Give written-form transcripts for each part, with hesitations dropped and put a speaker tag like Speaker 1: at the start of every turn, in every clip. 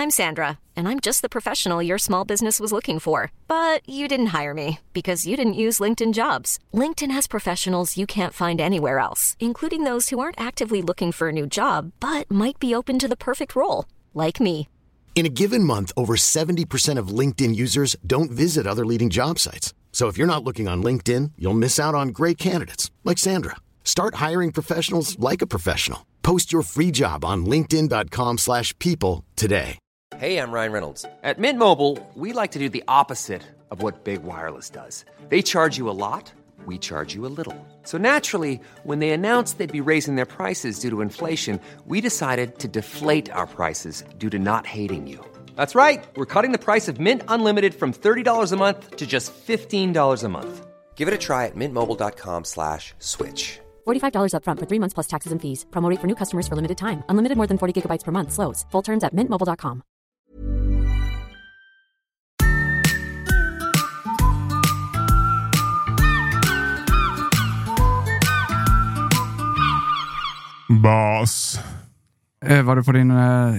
Speaker 1: I'm Sandra, and I'm just the professional your small business was looking for. But you didn't hire me because you didn't use LinkedIn Jobs. LinkedIn has professionals you can't find anywhere else, including those who aren't actively looking for a new job, but might be open to the perfect role, like me.
Speaker 2: In a given month, over 70% of LinkedIn users don't visit other leading job sites. So if you're not looking on LinkedIn, you'll miss out on great candidates like Sandra. Start hiring professionals like a professional. Post your free job on linkedin.com/people today.
Speaker 3: Hey, I'm Ryan Reynolds. At Mint Mobile, we like to do the opposite of what Big Wireless does. They charge you a lot, we charge you a little. So naturally, when they announced they'd be raising their prices due to inflation, we decided to deflate our prices due to not hating you. That's right. We're cutting the price of Mint Unlimited from $30 a month to just $15 a month. Give it a try at mintmobile.com/switch.
Speaker 4: $45 up front for 3 months plus taxes and fees. Promo rate for new customers for limited time. Unlimited more than 40 gigabytes per month. Slows full terms at mintmobile.com.
Speaker 5: Bas.
Speaker 6: Var du på din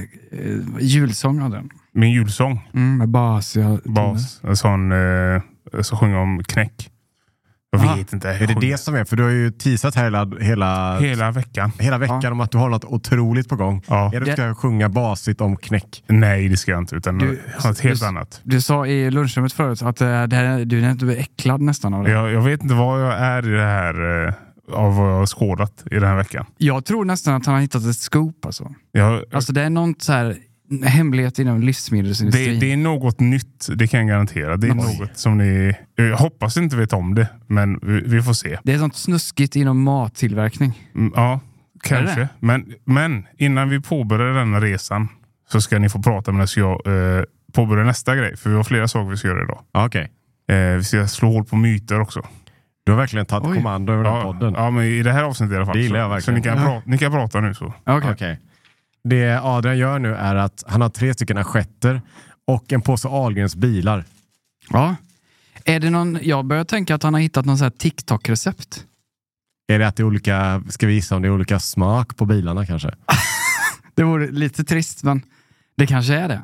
Speaker 6: julsång av den?
Speaker 5: Min julsång?
Speaker 6: Med bas.
Speaker 5: Bas. En sån så sjunger om knäck. Jag vet inte.
Speaker 7: Är det det som är? För du har ju teasat hela veckan. Hela veckan om att du har något otroligt på gång.
Speaker 5: Ja.
Speaker 7: Är det att du ska sjunga basigt om knäck?
Speaker 5: Nej, det ska jag inte. Utan något helt annat.
Speaker 6: Du sa i lunchrummet förut att du är äcklad nästan av det.
Speaker 5: Jag vet inte vad jag är i det här av vad jag har skådat i den här veckan.
Speaker 6: Jag tror nästan att han har hittat ett scoop. Alltså det är något så här hemlighet inom livsmedelsindustrin.
Speaker 5: Det är något nytt, det kan jag garantera. Det är något som ni... Jag hoppas inte vet om det, men vi får se.
Speaker 6: Det är sånt snuskigt inom mattillverkning.
Speaker 5: Ja, kanske. Men innan vi påbörjar denna resan så ska ni få prata med oss. Jag påbörjar nästa grej, för vi har flera saker vi ska göra idag.
Speaker 7: Okej.
Speaker 5: Vi ska slå hål på myter också.
Speaker 7: Du har verkligen tagit kommando över den podden.
Speaker 5: Ja, men i det här avsnittet i alla fall.
Speaker 7: Det gillar jag verkligen.
Speaker 5: Så ni kan prata nu så.
Speaker 7: Okej. Det Adrian gör nu är att han har 3 stycken assietter och en påse Ahlgrens bilar.
Speaker 6: Ja. Är det någon... Jag börjar tänka att han har hittat någon sån här TikTok-recept.
Speaker 7: Är det att det är olika... Ska vi gissa om det är olika smak på bilarna kanske?
Speaker 6: Det vore lite trist, men det kanske är det.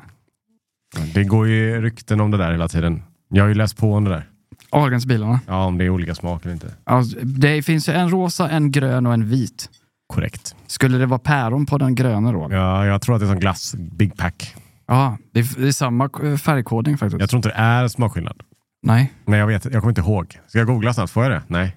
Speaker 7: Det går ju rykten om det där hela tiden. Jag har ju läst på om det där.
Speaker 6: Ahlgrens bilarna?
Speaker 7: Ja, om det är olika smak eller inte.
Speaker 6: Alltså, det finns ju en rosa, en grön och en vit.
Speaker 7: Korrekt.
Speaker 6: Skulle det vara päron på den gröna då?
Speaker 7: Ja, jag tror att det är som glass Big Pack.
Speaker 6: Ja, det är samma färgkodning faktiskt.
Speaker 7: Jag tror inte det är smakskillnad.
Speaker 6: Nej.
Speaker 7: Nej, jag kommer inte ihåg. Ska jag googla snabbt? Får jag det? Nej.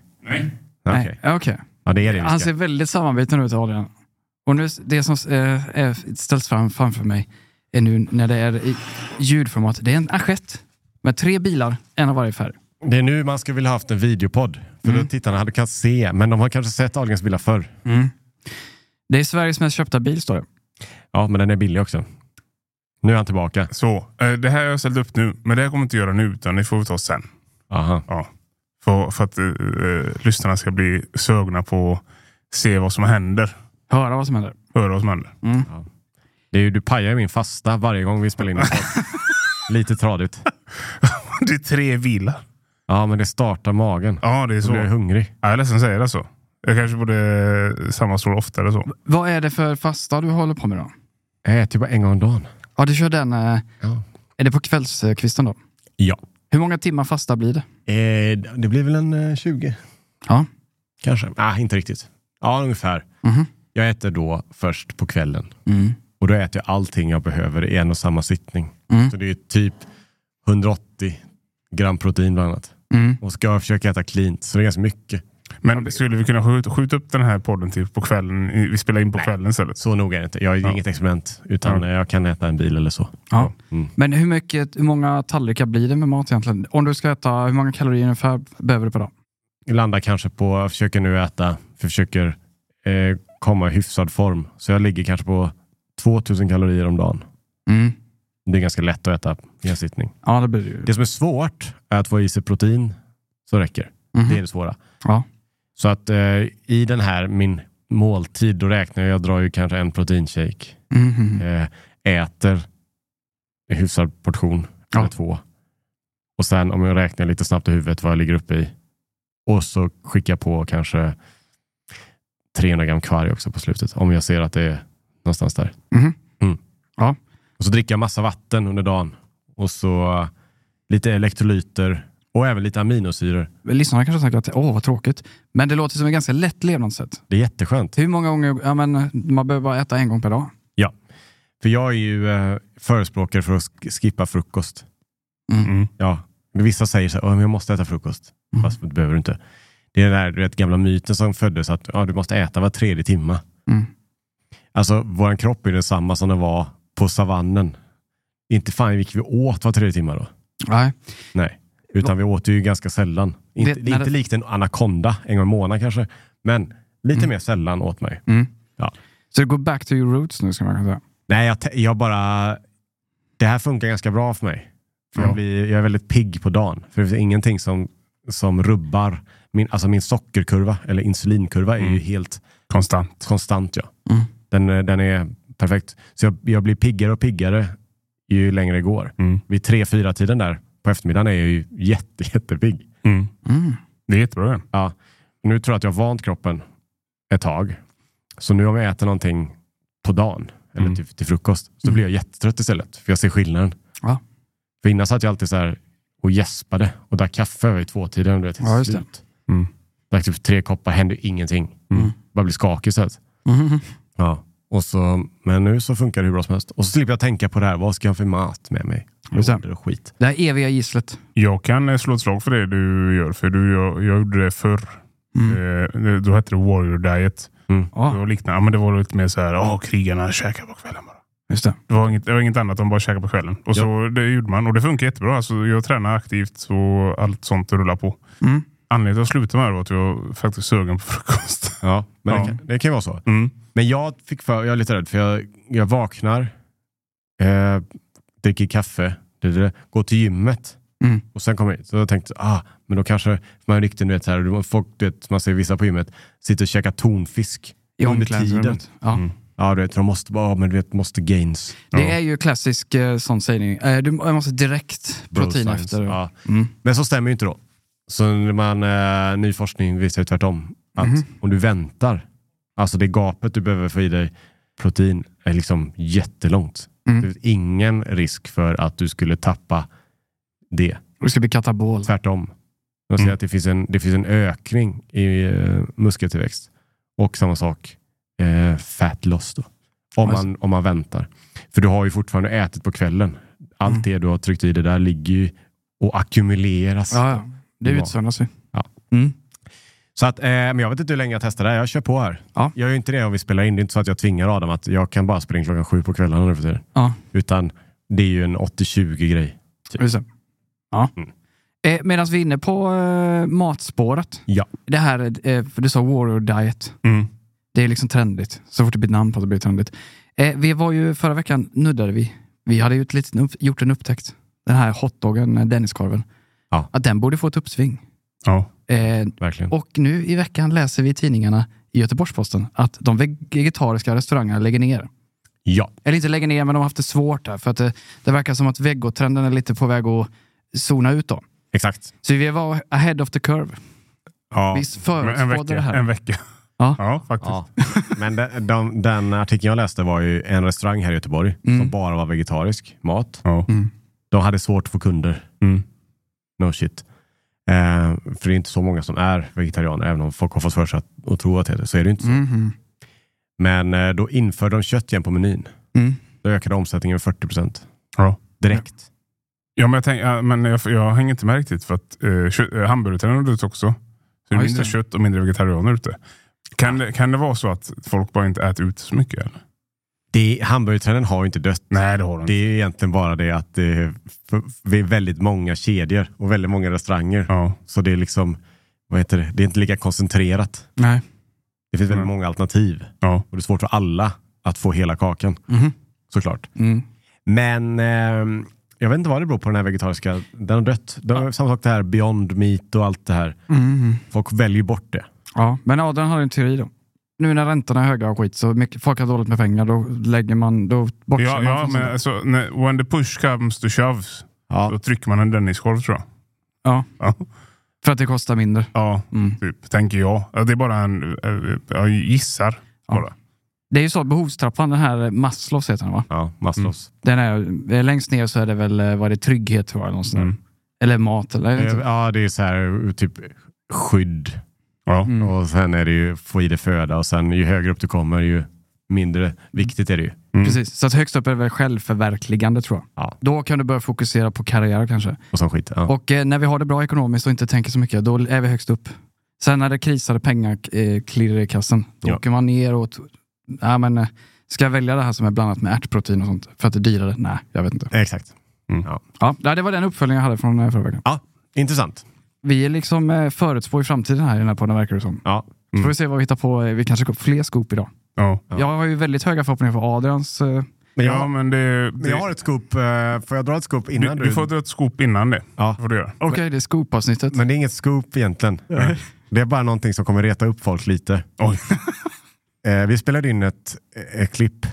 Speaker 6: Okej.
Speaker 7: Ja, det är det.
Speaker 6: Han ser väldigt samarbeten ut, Adrian. Och nu, det som ställs framför mig är nu när det är i ljudformat. Det är en assiett med 3 bilar, en av varje färg.
Speaker 7: Det är nu man skulle vilja haft en videopodd. För då tittarna hade kunnat se. Men de har kanske sett Ahlgrens bilar förr.
Speaker 6: Det är Sveriges mest köpta bil, står det.
Speaker 7: Ja, men den är billig också. Nu är han tillbaka.
Speaker 5: Så, det här har jag ställt upp nu. Men det här kommer inte göra nu, utan det får vi ta sen.
Speaker 7: Aha.
Speaker 5: Ja. För att lyssnarna ska bli sögna på att se vad som händer.
Speaker 6: Höra vad som händer.
Speaker 7: Ja. Det är ju, du pajar min fasta varje gång vi spelar in en podd. Lite tradigt.
Speaker 5: Det är 3 bilar.
Speaker 7: Ja, men det startar magen.
Speaker 5: Ja, det är så.
Speaker 7: Då blir jag hungrig.
Speaker 5: Ja, jag är ledsen att säga det så. Jag kanske borde sammanstråla oftare så.
Speaker 6: Vad är det för fasta du håller på med då?
Speaker 7: Jag äter bara en gång om dagen.
Speaker 6: Ja, du kör den. Är det på kvällskvisten då?
Speaker 7: Ja.
Speaker 6: Hur många timmar fasta blir det?
Speaker 7: Det blir väl en 20.
Speaker 6: Ja.
Speaker 7: Kanske. Inte riktigt. Ja, ungefär. Jag äter då först på kvällen. Och då äter jag allting jag behöver i en och samma sittning. Så det är typ 180 gram protein bland annat. Och ska jag försöka äta clean. Så det är ganska mycket.
Speaker 5: Men skulle vi kunna skjuta upp den här podden till på kvällen? Vi spelar in på kvällen istället.
Speaker 7: Så nog är det inte. Jag är inget experiment. Utan jag kan äta en bil eller så.
Speaker 6: Ja. Men hur många tallrikar blir det med mat egentligen? Om du ska äta, hur många kalorier ungefär behöver du på dag?
Speaker 7: Jag landar kanske på, jag försöker nu äta. Försöker komma i hyfsad form. Så jag ligger kanske på 2000 kalorier om dagen. Det är ganska lätt att äta i en sittning.
Speaker 6: Ja, det blir det ju.
Speaker 7: Det som är svårt är att få i sig protein så räcker. Det är det svåra.
Speaker 6: Ja.
Speaker 7: Så att i den här min måltid då räknar jag drar ju kanske en proteinshake. Äter en hyfsad portion eller 2. Och sen om jag räknar lite snabbt i huvudet vad jag ligger uppe i. Och så skickar jag på kanske 300 gram kvarg också på slutet. Om jag ser att det är någonstans där.
Speaker 6: Ja.
Speaker 7: Och Och så dricker jag massa vatten under dagen. Och så lite elektrolyter och även lite aminosyror.
Speaker 6: Lyssnarna kanske tänker att vad tråkigt. Men det låter som ett ganska lätt levnadssätt.
Speaker 7: Det är jätteskönt.
Speaker 6: Hur många gånger, man behöver bara äta en gång per dag.
Speaker 7: Ja, för jag är ju förespråkare för att skippa frukost. Ja, vissa säger så här, jag måste äta frukost. Fast det behöver du inte. Det är den där gamla myten som föddes att du måste äta var 3:e timma. Alltså, vår kropp är densamma som den var på savannen. Inte fan gick vi åt var 3:e timma då. Nej. Utan vi åt ju ganska sällan. Inte likt en anakonda en gång i månaden kanske. Men lite mer sällan åt mig. Ja.
Speaker 6: Så det går back to your roots nu, ska man kunna säga.
Speaker 7: Nej, jag bara... Det här funkar ganska bra för mig. För jag är väldigt pigg på dagen. För det finns ingenting som rubbar min sockerkurva eller insulinkurva är ju helt konstant, ja. Den är perfekt. Så jag blir piggare och piggare ju längre det går. Vid 3-4 tiden där på eftermiddagen är jag ju jättepigg.
Speaker 5: Det är jättebra.
Speaker 7: Ja. Nu tror jag att jag har vant kroppen ett tag. Så nu om jag äter någonting på dagen eller till frukost så blir jag jättetrött istället. För jag ser skillnaden.
Speaker 6: Ja.
Speaker 7: För innan satt jag alltid så här och gäspade och drack kaffe vid 2-tiden.
Speaker 6: Ja, just det.
Speaker 7: Drack typ 3 koppar, hände ingenting. Bara blir skakig så att. Ja. Men nu så funkar det hur bra som helst. Och så slipper jag tänka på det här. Vad ska jag ha för mat med mig? Och skit.
Speaker 6: Det här eviga gisslet.
Speaker 5: Jag kan slå ett slag för det du gör. För jag gjorde det förr. Då hette det Warrior Diet. Men det var lite mer så här, krigarna käkar på kvällen bara.
Speaker 6: Just det.
Speaker 5: Det var inget annat, de bara käkar på kvällen. Och så det gjorde man. Och det funkar jättebra. Alltså, jag tränar aktivt och allt sånt rullar på. Anledningen till att sluta med det var att jag faktiskt sugen på frukost.
Speaker 7: Ja, men det kan vara så. Men jag är lite rädd för jag vaknar, dricker kaffe, går till gymmet och sen kommer jag hit. Så jag tänkte, men då kanske man riktigt vet här, folk man ser vissa på gymmet sitter och käkar tonfisk under tiden. Ja, du vet, de måste bara, men du vet, måste gains.
Speaker 6: Det är ju klassisk sån sägning. Du måste direkt protein efter.
Speaker 7: Ja. Men så stämmer ju inte då. Så ny forskning visar ju tvärtom. Att om du väntar, alltså det gapet du behöver få i dig protein är liksom jättelångt. Det finns ingen risk för att du skulle tappa det.
Speaker 6: Du ska bli katabol.
Speaker 7: Tvärtom. Jag säger att det finns en ökning i muskeltillväxt. Och samma sak fat loss då. Om man väntar. För du har ju fortfarande ätit på kvällen. Allt det du har tryckt i det där ligger ju och ackumuleras.
Speaker 6: Ja. Det utsöndras ju.
Speaker 7: Ja. Så att, men jag vet inte hur länge jag testar det. Jag kör på här. Ja. Jag gör ju inte det om vi spelar in. Det är inte så att jag tvingar Adam att jag kan bara springa 7:00 på kvällen nu för tiden. Ja. Utan det är ju en 80-20 grej. Typ.
Speaker 6: Ja. Medan vi är inne på matspåret. Ja. Det här, för du sa Warrior Diet. Det är liksom trendigt. Så fort det blir namn på det blir trendigt. Vi var ju förra veckan nuddade vi hade ju gjort en upptäckt. Den här hotdoggen, Denniskorven. Ja. Att den borde få ett uppsving.
Speaker 5: Ja,
Speaker 7: verkligen.
Speaker 6: Och nu i veckan läser vi i tidningarna i Göteborgs-Posten att de vegetariska restaurangerna lägger ner.
Speaker 7: Ja.
Speaker 6: Eller inte lägger ner, men de har haft det svårt där. För att det verkar som att vegotrenden är lite på väg att zona ut då.
Speaker 7: Exakt.
Speaker 6: Så vi var ahead of the curve.
Speaker 5: Ja,
Speaker 6: vi förutspådde det här.
Speaker 5: En vecka. Ja, faktiskt. Ja.
Speaker 7: Men den artikeln jag läste var ju en restaurang här i Göteborg som bara var vegetarisk mat. Ja. De hade svårt att få kunder. No shit. För det är inte så många som är vegetarianer, även om folk har fått för sig att tro att det är så är det inte så. Men då införde de kött igen på menyn. Då ökade omsättningen med 40%.
Speaker 5: Ja.
Speaker 7: Direkt.
Speaker 5: Ja, men jag hänger inte med riktigt för att hamburgertrenden är ute också. Så det är mindre kött och mindre vegetarianer ute. Kan det vara så att folk bara inte äter ut så mycket? Eller?
Speaker 7: Hamburgertrenden har ju inte dött.
Speaker 5: Nej, det har de.
Speaker 7: Det är egentligen bara det att det är väldigt många kedjor och väldigt många restauranger. Ja. Så det är liksom, det är inte lika koncentrerat.
Speaker 6: Nej.
Speaker 7: Det finns väldigt många alternativ. Ja. Och det är svårt för alla att få hela kakan. Såklart. Men jag vet inte vad det beror på den här vegetariska. Den har dött. Samma sak det här Beyond Meat och allt det här. Folk väljer bort det.
Speaker 6: Ja, men Adrian har en teori då. Nu när räntorna är höga och skit så mycket, folk har dåligt med pengar, då lägger man, då boxar man.
Speaker 5: Ja, men alltså, when the push comes to shoves, då trycker man en Denniskorv, tror
Speaker 6: jag. Ja. För att det kostar mindre.
Speaker 5: Ja, typ, tänker jag. Det är bara jag gissar bara.
Speaker 6: Det är ju så, behovstrappan, den här Maslows heter den, va?
Speaker 7: Ja, Maslows.
Speaker 6: Den är längst ner så är det väl, vad det är, trygghet, tror jag, någonstans. Eller mat, eller?
Speaker 7: Ja, det är så här typ skydd.
Speaker 5: Ja.
Speaker 7: Och sen är det ju få i det föda, och sen ju högre upp du kommer ju mindre viktigt är det ju.
Speaker 6: Precis, så att högst upp är det väl självförverkligande, tror jag.
Speaker 7: Ja.
Speaker 6: Då kan du börja fokusera på karriär kanske.
Speaker 7: Och sån skit. Ja.
Speaker 6: Och när vi har det bra ekonomiskt och inte tänker så mycket, då är vi högst upp. Sen när det krisar, pengar klirrar i kassen, då åker man ner och ska jag välja det här som är blandat med ärtprotein och sånt för att det är dyrare? Nej, jag vet inte.
Speaker 7: Exakt.
Speaker 6: Ja, det var den uppföljningen jag hade från förra veckan.
Speaker 7: Ja, intressant.
Speaker 6: Vi är liksom förutspå i framtiden här i den här podden, verkar det som.
Speaker 7: Ja.
Speaker 6: Så får vi se vad vi hittar på. Vi kanske går fler scoop idag.
Speaker 5: Ja.
Speaker 6: Jag har ju väldigt höga förhoppningar för Adrians...
Speaker 7: Men
Speaker 5: jag
Speaker 7: har ett scoop. Får jag dra ett scoop innan
Speaker 5: du får dra ett scoop innan det.
Speaker 7: Ja.
Speaker 5: Får du göra.
Speaker 6: Okej, det är scoop-avsnittet.
Speaker 7: Men det är inget scoop egentligen. Det är bara någonting som kommer reta upp folk lite.
Speaker 5: Oj.
Speaker 7: Vi spelade in ett klipp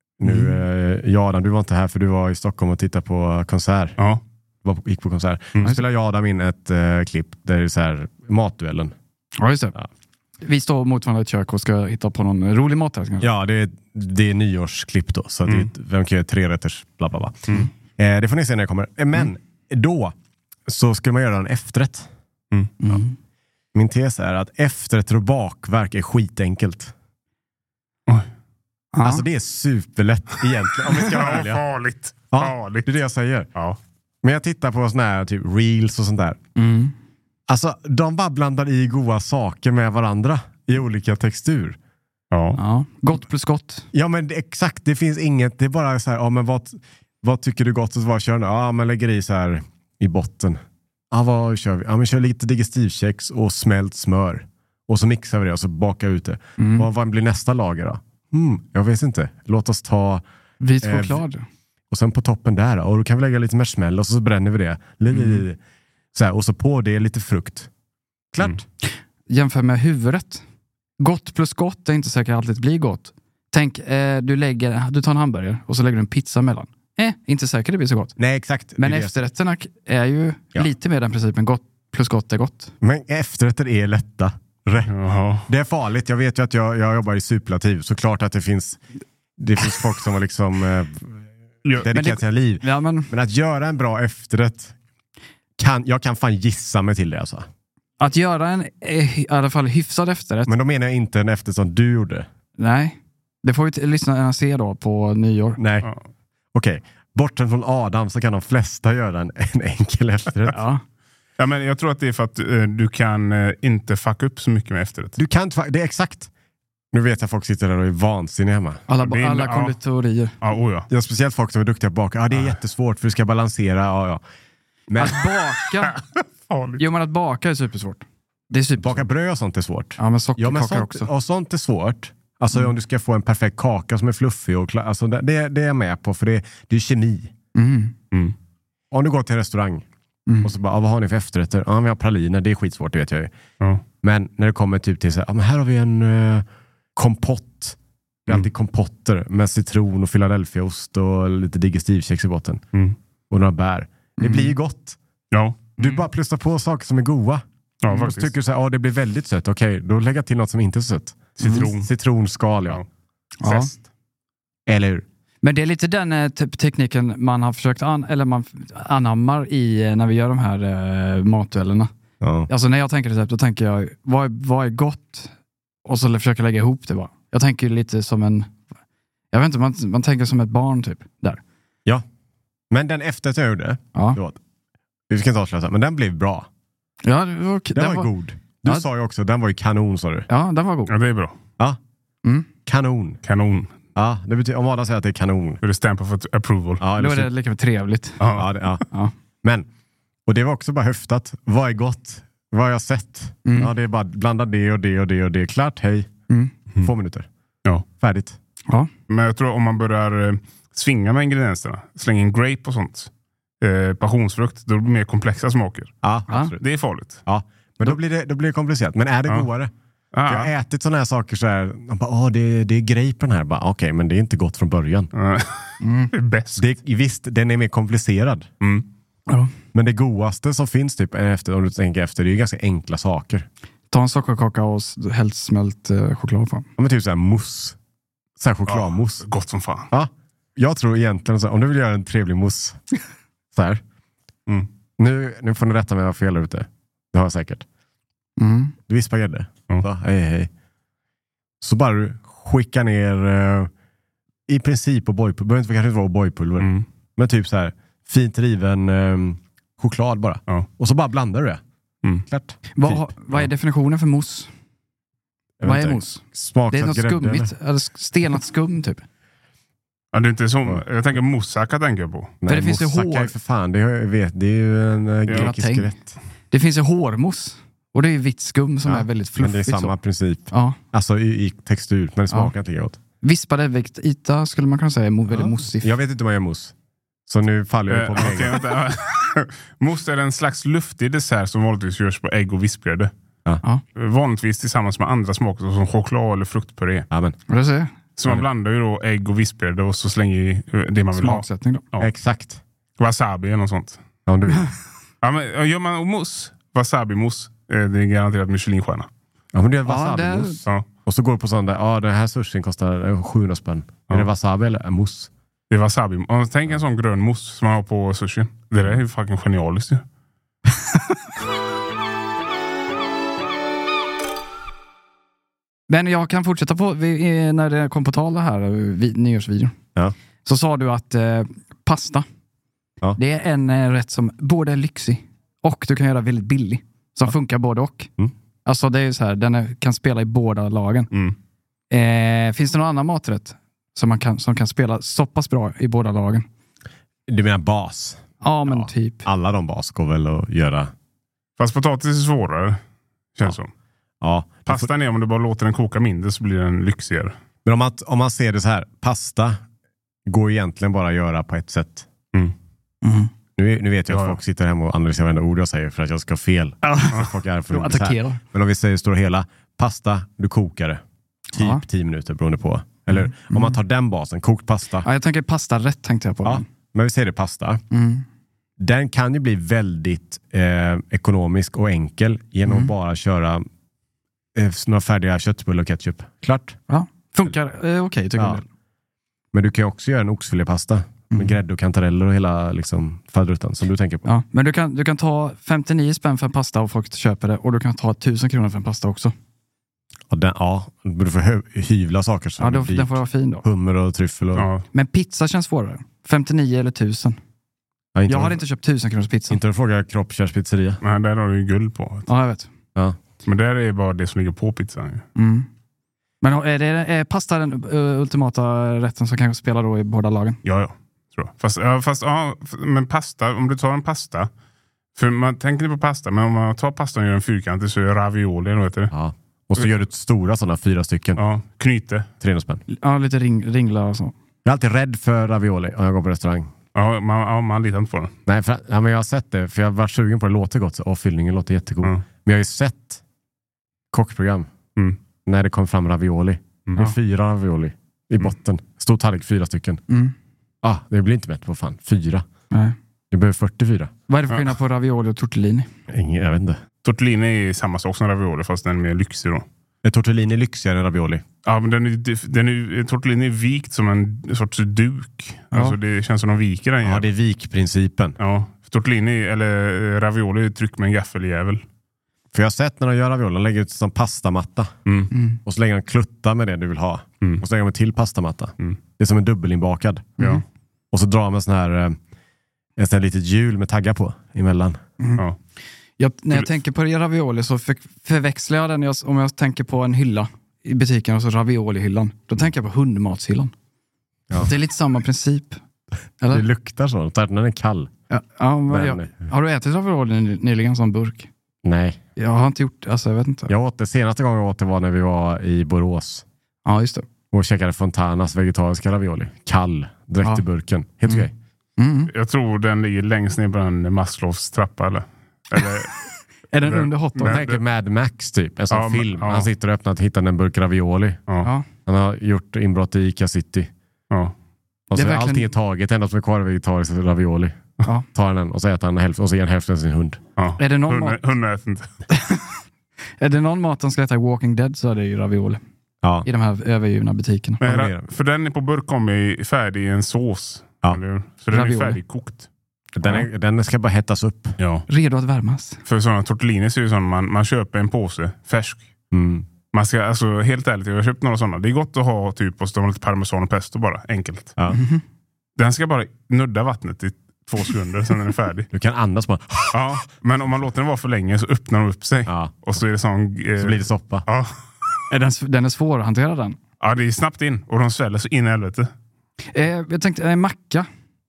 Speaker 7: nu. Adam, du var inte här för du var i Stockholm och tittade på konsert.
Speaker 5: Ja.
Speaker 7: Gick på konsert. Nu spelade Adam in ett klipp där det är så här matduellen.
Speaker 6: Ja, just det.
Speaker 7: Ja.
Speaker 6: Vi står mot varandra i ett kök och ska hitta på någon rolig mat här.
Speaker 7: Ja, det är nyårsklipp då. Så vem kan göra 3-rätters bla bla bla. Det får ni se när det kommer. Men då så ska man göra en efterrätt. Ja. Min tes är att efterrätter och bakverk är skitenkelt.
Speaker 5: Oj.
Speaker 7: Alltså det är superlätt egentligen. Om vi ska vara ärliga.
Speaker 5: Farligt.
Speaker 7: Ja,
Speaker 5: Farligt.
Speaker 7: det är det jag säger.
Speaker 5: Ja.
Speaker 7: Men jag tittar på såna här typ reels och sånt där. Alltså de bara blandar i goda saker med varandra i olika textur.
Speaker 5: Ja.
Speaker 6: Gott plus gott.
Speaker 7: Ja, men exakt, det finns inget. Det är bara så här, ja men vad tycker du gott att vara kör? Ja, man lägger i så här i botten. Ja, vad kör vi? Ja, men kör lite digestivkex och smält smör. Och så mixar vi det och så bakar ut det. Vad blir nästa lager då? Jag vet inte. Låt oss ta
Speaker 6: vit choklad.
Speaker 7: Och sen på toppen där då. Och då kan vi lägga lite marshmallow och så bränner vi det. Så här, och så på det lite frukt. Klart.
Speaker 6: Jämför med huvudet. Gott plus gott är inte säkert alltid blir gott. Tänk, du tar en hamburgare och så lägger du en pizza mellan. Inte säkert det blir så gott.
Speaker 7: Nej, exakt.
Speaker 6: Men efterrätterna är ju lite mer den principen. Gott plus gott är gott.
Speaker 7: Men efterrätter är lätta. Det är farligt. Jag vet ju att jag jobbar i superlativ. Så klart att det finns folk som har liksom dedikerat sina liv.
Speaker 6: Ja, men
Speaker 7: att göra en bra efterrätt jag kan fan gissa mig till det alltså.
Speaker 6: Att göra en i alla fall hyfsad efterrätt.
Speaker 7: Men då menar jag inte en efterrätt som du gjorde. Nej.
Speaker 6: Det får vi lyssna se då på nyår.
Speaker 7: Nej. Ja. Okej. Bortsett från Adam så kan de flesta göra en enkel efterrätt.
Speaker 5: Ja, men jag tror att det är för att du kan inte fucka upp så mycket med efterrätt.
Speaker 7: Du kan det är exakt. Nu vet jag att folk sitter där och är vansinniga hemma.
Speaker 6: Alla konditorier.
Speaker 7: Ja, speciellt folk som är duktiga på att baka. Det är jättesvårt för du ska balansera. Men
Speaker 6: att baka. Jo, men att baka är supersvårt. Det är supersvårt.
Speaker 7: Baka bröd och sånt är svårt.
Speaker 6: Ja, men sockerkakor också.
Speaker 7: Och sånt är svårt. Alltså om du ska få en perfekt kaka som är fluffig och klar, alltså det är jag med på för det är kemi. Om du går till en restaurang och så bara, vad har ni för efterrätter? Ja, vi har praliner, det är skitsvårt, det vet jag ju. Men när det kommer typ till så här, men här har vi en kompott. Det är alltid kompotter med citron och Philadelphiaost och lite digestivkex i botten. Och några bär. Det blir ju gott.
Speaker 5: Ja.
Speaker 7: Du bara plussar på saker som är goda. Ja, faktiskt. Och så tycker du så här, det blir väldigt sött. Okej, då lägger jag till något som inte är sött. Citronskal,
Speaker 5: Zest.
Speaker 7: Eller hur?
Speaker 6: Men det är lite den tekniken man har försökt man anammar i när vi gör de här matduellerna. Ja. Alltså när jag tänker recept, då tänker jag vad är gott? Och så försöker jag lägga ihop det bara. Jag tänker lite som jag vet inte, man tänker som ett barn typ där. Ja.
Speaker 7: Men den efter jag gjorde, vi ska inte avslöja, men den blev bra.
Speaker 6: Ja,
Speaker 7: den var god. Du sa ju också, den var ju kanon, sa du.
Speaker 6: Ja, den var god.
Speaker 5: Ja, det är bra.
Speaker 7: Ja. Kanon. Ja, det betyder, om Adam säger att det är kanon.
Speaker 5: Det är stämpel för approval.
Speaker 6: Ja, då är det lika trevligt.
Speaker 7: Ja. Men, och det var också bara höftat. Vad är gott? Vad har jag sett? Ja, det är bara blanda det och det och det och det. Klart, hej. 2 minuter.
Speaker 5: Ja.
Speaker 7: Färdigt.
Speaker 5: Ja. Men jag tror om man börjar svinga med ingredienserna, slänga in grape och sånt, passionsfrukt, då blir det mer komplexa smaker.
Speaker 7: Ja, absolut.
Speaker 5: Det är farligt.
Speaker 7: Ja, men då blir det komplicerat. Men är det godare? Jag har ätit sådana här saker så här, man bara, det är grape den här. Okej, men det är inte gott från början.
Speaker 5: Det är bäst.
Speaker 7: Visst, den är mer komplicerad. Men det godaste som finns typ efter, om du tänker efter, det är ju ganska enkla saker.
Speaker 6: Ta en sockerkaka och helst smält choklad på.
Speaker 7: Ja, men typ så här mousse. Så här chokladmousse.
Speaker 5: Gott som fan.
Speaker 7: Ja, jag tror egentligen så, om du vill göra en trevlig mousse så här. Nu får ni rätta mig om jag har fel ute. Det har jag säkert. Du vispar grädde. Hej. Så bara du skickar ner i princip på bojpulver. Behöver kanske inte vara bojpulver. Men typ så här fint riven choklad bara. Ja. Och så bara blandar du det. Klart.
Speaker 6: Vad är definitionen för mousse? Vad är mousse? Det är något skummigt. Eller stenat skum typ.
Speaker 5: Ja, det är inte som, jag tänker moussaka tänker jag på.
Speaker 7: Nej, för det finns ju hår. För fan, det är ju en grekisk rätt.
Speaker 6: Det finns ju hårmousse. Och det är vitt skum som är väldigt fluffigt.
Speaker 7: Men det är samma princip.
Speaker 6: Ja.
Speaker 7: Alltså i textur, men det smakar inte gott.
Speaker 6: Vispad äggvita skulle man kunna säga är väldigt moussig.
Speaker 7: Jag vet inte om jag gör mousse. Så nu faller jag på mig.
Speaker 5: Mousse är en slags luftig dessert som vanligtvis görs på ägg och vispgrädde.
Speaker 6: Ja.
Speaker 5: Vanligtvis tillsammans med andra smaker som choklad eller fruktpuré.
Speaker 7: Amen.
Speaker 6: Det ser jag.
Speaker 5: Så man blandar ju då ägg och vispgrädde och så slänger i det man vill ha.
Speaker 6: Smaksättning då.
Speaker 5: Ja.
Speaker 7: Exakt.
Speaker 5: Wasabi eller något sånt.
Speaker 7: Ja, du.
Speaker 5: Ja, men gör man mousse, wasabi-mousse, det är garanterat Michelin-stjärna.
Speaker 7: Ja, men det är wasabi-mousse. Ja. Och så går det på sån där, den här sushin kostar 700 spänn. Är det wasabi eller mousse?
Speaker 5: Det är wasabi. Tänk en sån grön mousse som man har på sushi. Det där är ju fucking genialiskt ju.
Speaker 6: Men jag kan fortsätta på, när det kom på tal här, nyårsvideon.
Speaker 7: Ja.
Speaker 6: Så sa du att pasta, det är en rätt som både är lyxig och du kan göra väldigt billig. Som funkar både och. Alltså det är ju så här, den kan spela i båda lagen. Finns det någon annan maträtt som kan spela så pass bra i båda lagen?
Speaker 7: Du menar bas?
Speaker 6: Ja, men typ. Alla
Speaker 7: de bas går väl att göra.
Speaker 5: Fast potatis är svårare, känns som.
Speaker 7: Ja.
Speaker 5: Pastan är om du bara låter den koka mindre så blir den lyxigare.
Speaker 7: Men om man ser det så här, pasta går egentligen bara att göra på ett sätt. Nu vet jag att folk sitter hemma och analyserar varenda ord jag säger för att jag ska ha fel. Folk är för
Speaker 6: attackerar.
Speaker 7: Men om vi säger stora hela, pasta, du kokar det. Typ 10 minuter beroende på. Eller om man tar den basen, kokt pasta.
Speaker 6: Ja, jag tänker pasta rätt tänkte jag på.
Speaker 7: Ja, men vi säger det pasta. Den kan ju bli väldigt ekonomisk och enkel genom att bara köra några färdiga köttbullar och ketchup. Klart.
Speaker 6: Ja, funkar okej tycker jag.
Speaker 7: Men du kan ju också göra en oxfilépasta med grädde och kantareller och hela liksom faderuttan som du tänker på.
Speaker 6: Ja, men du kan ta 59 spänn för en pasta och folk köper det. Och du kan ta 1000 kronor för en pasta också.
Speaker 7: Du får hyvla saker som
Speaker 6: den får vara fin då.
Speaker 7: Hummer och tryffel. Och...
Speaker 6: Men pizza känns svårare. 59 eller 1000. Ja, jag har inte köpt 1000 kronors pizza.
Speaker 7: Inte att fråga Kroppkärs pizzeria.
Speaker 5: Nej, där har du ju guld på.
Speaker 6: Ja, jag vet.
Speaker 7: Ja.
Speaker 5: Men där är bara det som ligger på pizzan.
Speaker 6: Men är pasta den ultimata rätten som kanske spelar då i båda lagen?
Speaker 5: Ja. Tror jag. Fast men pasta, om du tar en pasta. För man tänker inte på pasta, men om man tar pasta och gör en fyrkant så är det ravioli, eller vad heter det?
Speaker 7: Ja. Och så gör du stora sådana 4 stycken.
Speaker 5: Ja, knyte.
Speaker 7: 300 spänn.
Speaker 6: Ja, lite ringla och så.
Speaker 7: Jag är alltid rädd för ravioli om jag går på restaurang.
Speaker 5: Ja, man litar inte på den.
Speaker 7: Nej, men jag har sett det. För jag har varit sugen på det. Det låter gott. Och fyllningen låter jättegod. Men jag har ju sett kockprogram när det kom fram ravioli. Det är 4 ravioli i botten. Stor tallrik, 4 stycken. Det blir inte mätt på fan. 4.
Speaker 6: Nej.
Speaker 7: Det behöver 44.
Speaker 6: Vad är det för skillnad på ravioli och tortellini?
Speaker 7: Jag vet inte.
Speaker 5: Tortellini är samma sak som ravioli fast den är mer lyxig då.
Speaker 7: Är tortellini lyxigare än ravioli?
Speaker 5: Ja, men tortellini är vikt som en sorts duk. Ja. Alltså det känns som de viker den.
Speaker 7: Ja, det är vikprincipen.
Speaker 5: Ja, tortellini eller ravioli är tryck med en gaffeljävel.
Speaker 7: För jag har sett när de gör ravioli, de lägger ut som pastamatta. Och så lägger de klutta med det du vill ha. Och så lägger de till pastamatta. Det är som en dubbelinbakad. Och så drar de en sån här litet hjul med taggar på emellan.
Speaker 6: När jag tänker på ravioli så förväxlar jag den om jag tänker på en hylla i butiken och så ravioli-hyllan. Då tänker jag på hundmatshyllan. Ja. Det är lite samma princip. Eller?
Speaker 7: Det luktar så. Den är kall.
Speaker 6: Har du ätit ravioli nyligen som burk?
Speaker 7: Nej.
Speaker 6: Jag har inte gjort, jag vet inte.
Speaker 7: Jag åt det senaste gången jag åt det var när vi var i Borås.
Speaker 6: Ja, just det.
Speaker 7: Och käkade Fontanas vegetariska ravioli. Kall, direkt i burken. Helt okej.
Speaker 5: Jag tror den ligger längst ner på den Maslows trappa eller
Speaker 6: är den under hotdog?
Speaker 7: Jag tänker Mad Max typ. En sån film. Ja. Han sitter och öppnar och hittar en burk ravioli. Ja. Han har gjort inbrott i Ica City. Ja. Och så allting är taget. Enda som är kvar är vegetarisk ravioli. Ja. Tar den och så äter han hälften och så ger han hälften sin hund.
Speaker 5: Ja.
Speaker 6: Är det någon
Speaker 5: hunden äter inte.
Speaker 6: Är det någon mat de ska äta i Walking Dead så är det ju ravioli. i de här övergivna butikerna.
Speaker 5: Men, för den är på burk kommer färdig i en sås.
Speaker 7: Ja.
Speaker 5: Så den är färdigkokt.
Speaker 7: Den ska bara hettas upp.
Speaker 5: Ja.
Speaker 6: Redo att värmas.
Speaker 5: För sådana tortellini så är det sådana man köper en påse färsk. Man ska, alltså helt ärligt, jag har köpt några sådana. Det är gott att ha typ och stå lite parmesan och pesto bara, enkelt.
Speaker 7: Ja.
Speaker 5: Den ska bara nudda vattnet i 2 sekunder sen den är färdig.
Speaker 7: Du kan andas bara.
Speaker 5: Ja, men om man låter den vara för länge så öppnar den upp sig.
Speaker 7: Ja.
Speaker 5: Och så är det sån...
Speaker 7: Så blir det soppa.
Speaker 5: Ja.
Speaker 6: Den är svår att hantera den.
Speaker 5: Ja, det är snabbt in. Och de sväller så in i helvete.
Speaker 6: Jag tänkte, macka.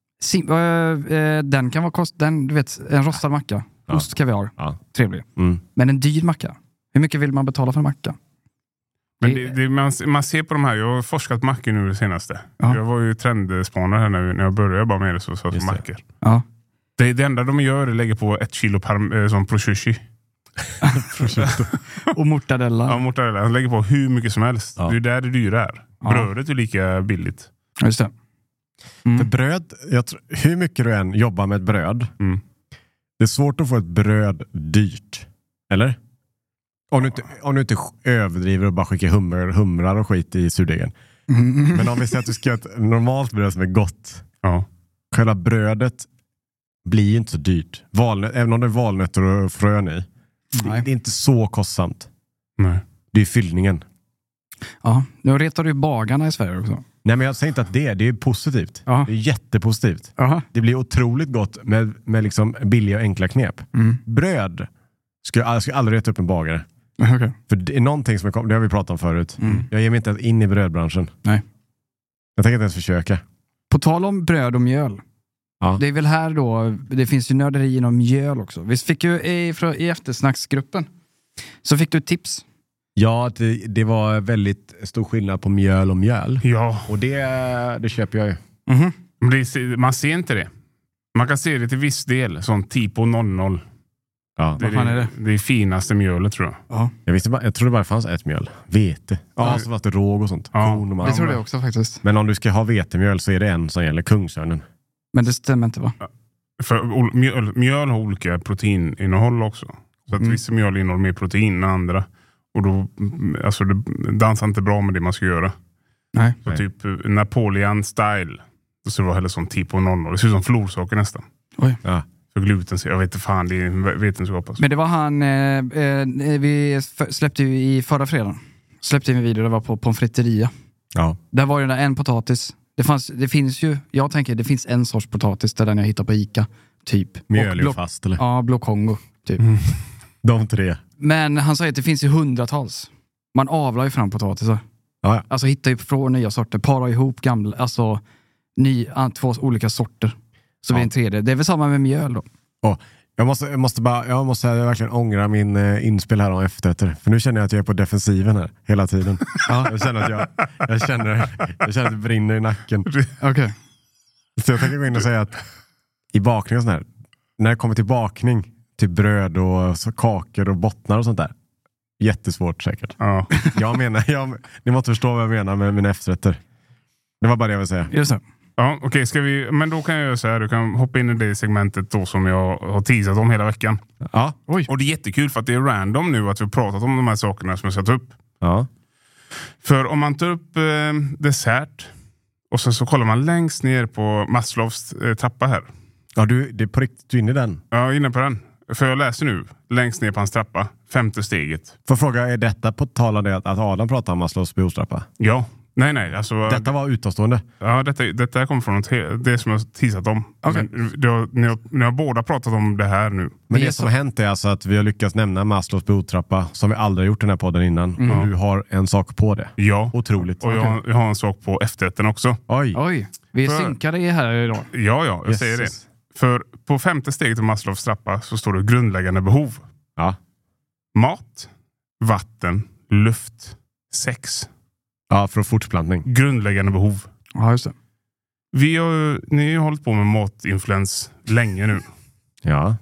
Speaker 6: Den kan vara du vet, en rostad macka.
Speaker 7: Ja.
Speaker 6: Ost, kaviar.
Speaker 7: Ja.
Speaker 6: Trevlig.
Speaker 7: Mm.
Speaker 6: Men en dyr macka. Hur mycket vill man betala för en macka?
Speaker 5: Men man ser på de här, jag har forskat på mackor nu det senaste.
Speaker 6: Ja.
Speaker 5: Jag var ju trendspanare här när jag började bara med det så mackor.
Speaker 6: Ja.
Speaker 5: Det enda de gör är att lägga på 1 kilo som prosciutto.
Speaker 6: Och mortadella.
Speaker 5: Ja, mortadella. Han lägger på hur mycket som helst.
Speaker 7: Ja.
Speaker 5: Det är där det dyra är.
Speaker 6: Ja.
Speaker 5: Brödet är lika billigt.
Speaker 6: Just det.
Speaker 7: För bröd, hur mycket du än jobbar med ett bröd, det är svårt att få ett bröd dyrt. Eller? Om du inte överdriver och bara skickar humrar och skit i surdegen. Men om vi säger att du ska göra ett normalt bröd som är gott.
Speaker 5: Ja.
Speaker 7: Själva brödet blir ju inte så dyrt. Även om det är valnötter och frön i. Det är inte så kostsamt.
Speaker 5: Nej.
Speaker 7: Det är fyllningen.
Speaker 6: Ja, nu retar du bagarna i Sverige också.
Speaker 7: Nej, men jag säger inte att det är positivt.
Speaker 6: Ja.
Speaker 7: Det är jättepositivt.
Speaker 6: Aha.
Speaker 7: Det blir otroligt gott med liksom billiga och enkla knep. Bröd skulle aldrig reta upp en bagare.
Speaker 6: Okay.
Speaker 7: För det är någonting som det har vi pratat om förut. Jag ger mig inte in i brödbranschen.
Speaker 6: Nej.
Speaker 7: Jag tänker inte ens försöka.
Speaker 6: På tal om bröd och mjöl.
Speaker 7: Ja.
Speaker 6: Det är väl här då, det finns ju nörderi inom mjöl också. Vi fick ju i eftersnacksgruppen så fick du ett tips.
Speaker 7: Ja, det var väldigt stor skillnad på mjöl och mjöl.
Speaker 5: Ja.
Speaker 7: Och det köper jag ju.
Speaker 5: Men man ser inte det. Man kan se det till viss del. Sån Tipo 00.
Speaker 7: Ja.
Speaker 5: Det är det finaste mjölet tror jag.
Speaker 6: Ja.
Speaker 7: Jag trodde bara fanns ett mjöl. Vete. Ja, så fanns det råg och sånt.
Speaker 5: Ja.
Speaker 7: Korn och
Speaker 6: Jag tror det också faktiskt.
Speaker 7: Men om du ska ha vetemjöl så är det en som gäller Kungsörnen.
Speaker 6: Men det stämmer inte, va?
Speaker 5: För mjöl har olika proteininnehåll också. Så att vissa mjöl innehåller mer protein än andra. Och då, alltså det dansar inte bra med det man ska göra.
Speaker 6: Nej.
Speaker 5: Så typ Napoleon style. Då ser det vara heller som Tipo 00. Det ser ut som florsocker nästan.
Speaker 6: Oj.
Speaker 7: Ja.
Speaker 5: För gluten, jag vet inte fan, det är vetenskap alltså.
Speaker 6: Men det var vi släppte ju i förra fredagen. Släppte en video, det var på en friteria.
Speaker 7: Ja.
Speaker 6: Där var det en potatis. Det finns ju, jag tänker det finns en sorts potatis där den jag hittar på Ica. Typ.
Speaker 7: Mjöl är fast eller?
Speaker 6: Ja, blå Kongo. Typ.
Speaker 7: De 3.
Speaker 6: Men han säger att det finns ju hundratals. Man avlar ju fram potatisar.
Speaker 7: Ja.
Speaker 6: Alltså hittar ju från nya sorter. Parar ihop gamla, alltså 2 olika sorter. Så blir en tredje. Det är väl samma med mjöl då.
Speaker 7: Jag måste verkligen ångra min inspel här om efterrätter. För nu känner jag att jag är på defensiven här hela tiden. Ja. Jag känner att det brinner i nacken.
Speaker 6: Okay.
Speaker 7: Så jag tänker gå in och säga att i bakning och sånt här, när det kommer till bakning, till bröd och så kakor och bottnar och sånt där, jättesvårt säkert.
Speaker 5: Ja.
Speaker 7: Ni måste förstå vad jag menar med mina efterrätter. Det var bara det jag vill säga.
Speaker 6: Just det.
Speaker 5: Ja, okej, men då kan jag göra så här. Du kan hoppa in i det segmentet då som jag har teasat om hela veckan.
Speaker 7: Ja.
Speaker 5: Oj. Och det är jättekul för att det är random nu att vi har pratat om de här sakerna som jag satt upp.
Speaker 7: Ja.
Speaker 5: För om man tar upp dessert och så kollar man längst ner på Maslows trappa här.
Speaker 7: Ja, det är på riktigt, du är inne i den.
Speaker 5: Ja, inne på den. För jag läser nu, längst ner på hans trappa, 5:e steget.
Speaker 7: Får fråga, är detta på tal av det att Adam pratar om Maslows behovstrappa?
Speaker 5: Ja. Nej. Alltså,
Speaker 7: detta var utomstående.
Speaker 5: Ja, detta kommer från det som jag har teasat om.
Speaker 6: Okay.
Speaker 5: Ni har båda pratat om det här nu.
Speaker 7: Men det som har hänt är alltså att vi har lyckats nämna Maslows behovstrappa som vi aldrig gjort i den här podden innan. Och du har en sak på det.
Speaker 5: Ja.
Speaker 7: Otroligt.
Speaker 5: Och jag har en sak på efterrätten också.
Speaker 6: Oj. Vi är synkade här idag.
Speaker 5: Ja, jag säger det. För på 5:e steget av Maslows trappa så står det grundläggande behov.
Speaker 7: Ja.
Speaker 5: Mat, vatten, luft, sex.
Speaker 7: Ja, för fortplantning.
Speaker 5: Grundläggande behov.
Speaker 6: Ja, just det.
Speaker 5: Ni har hållit på med matinfluens länge nu.
Speaker 7: Ja.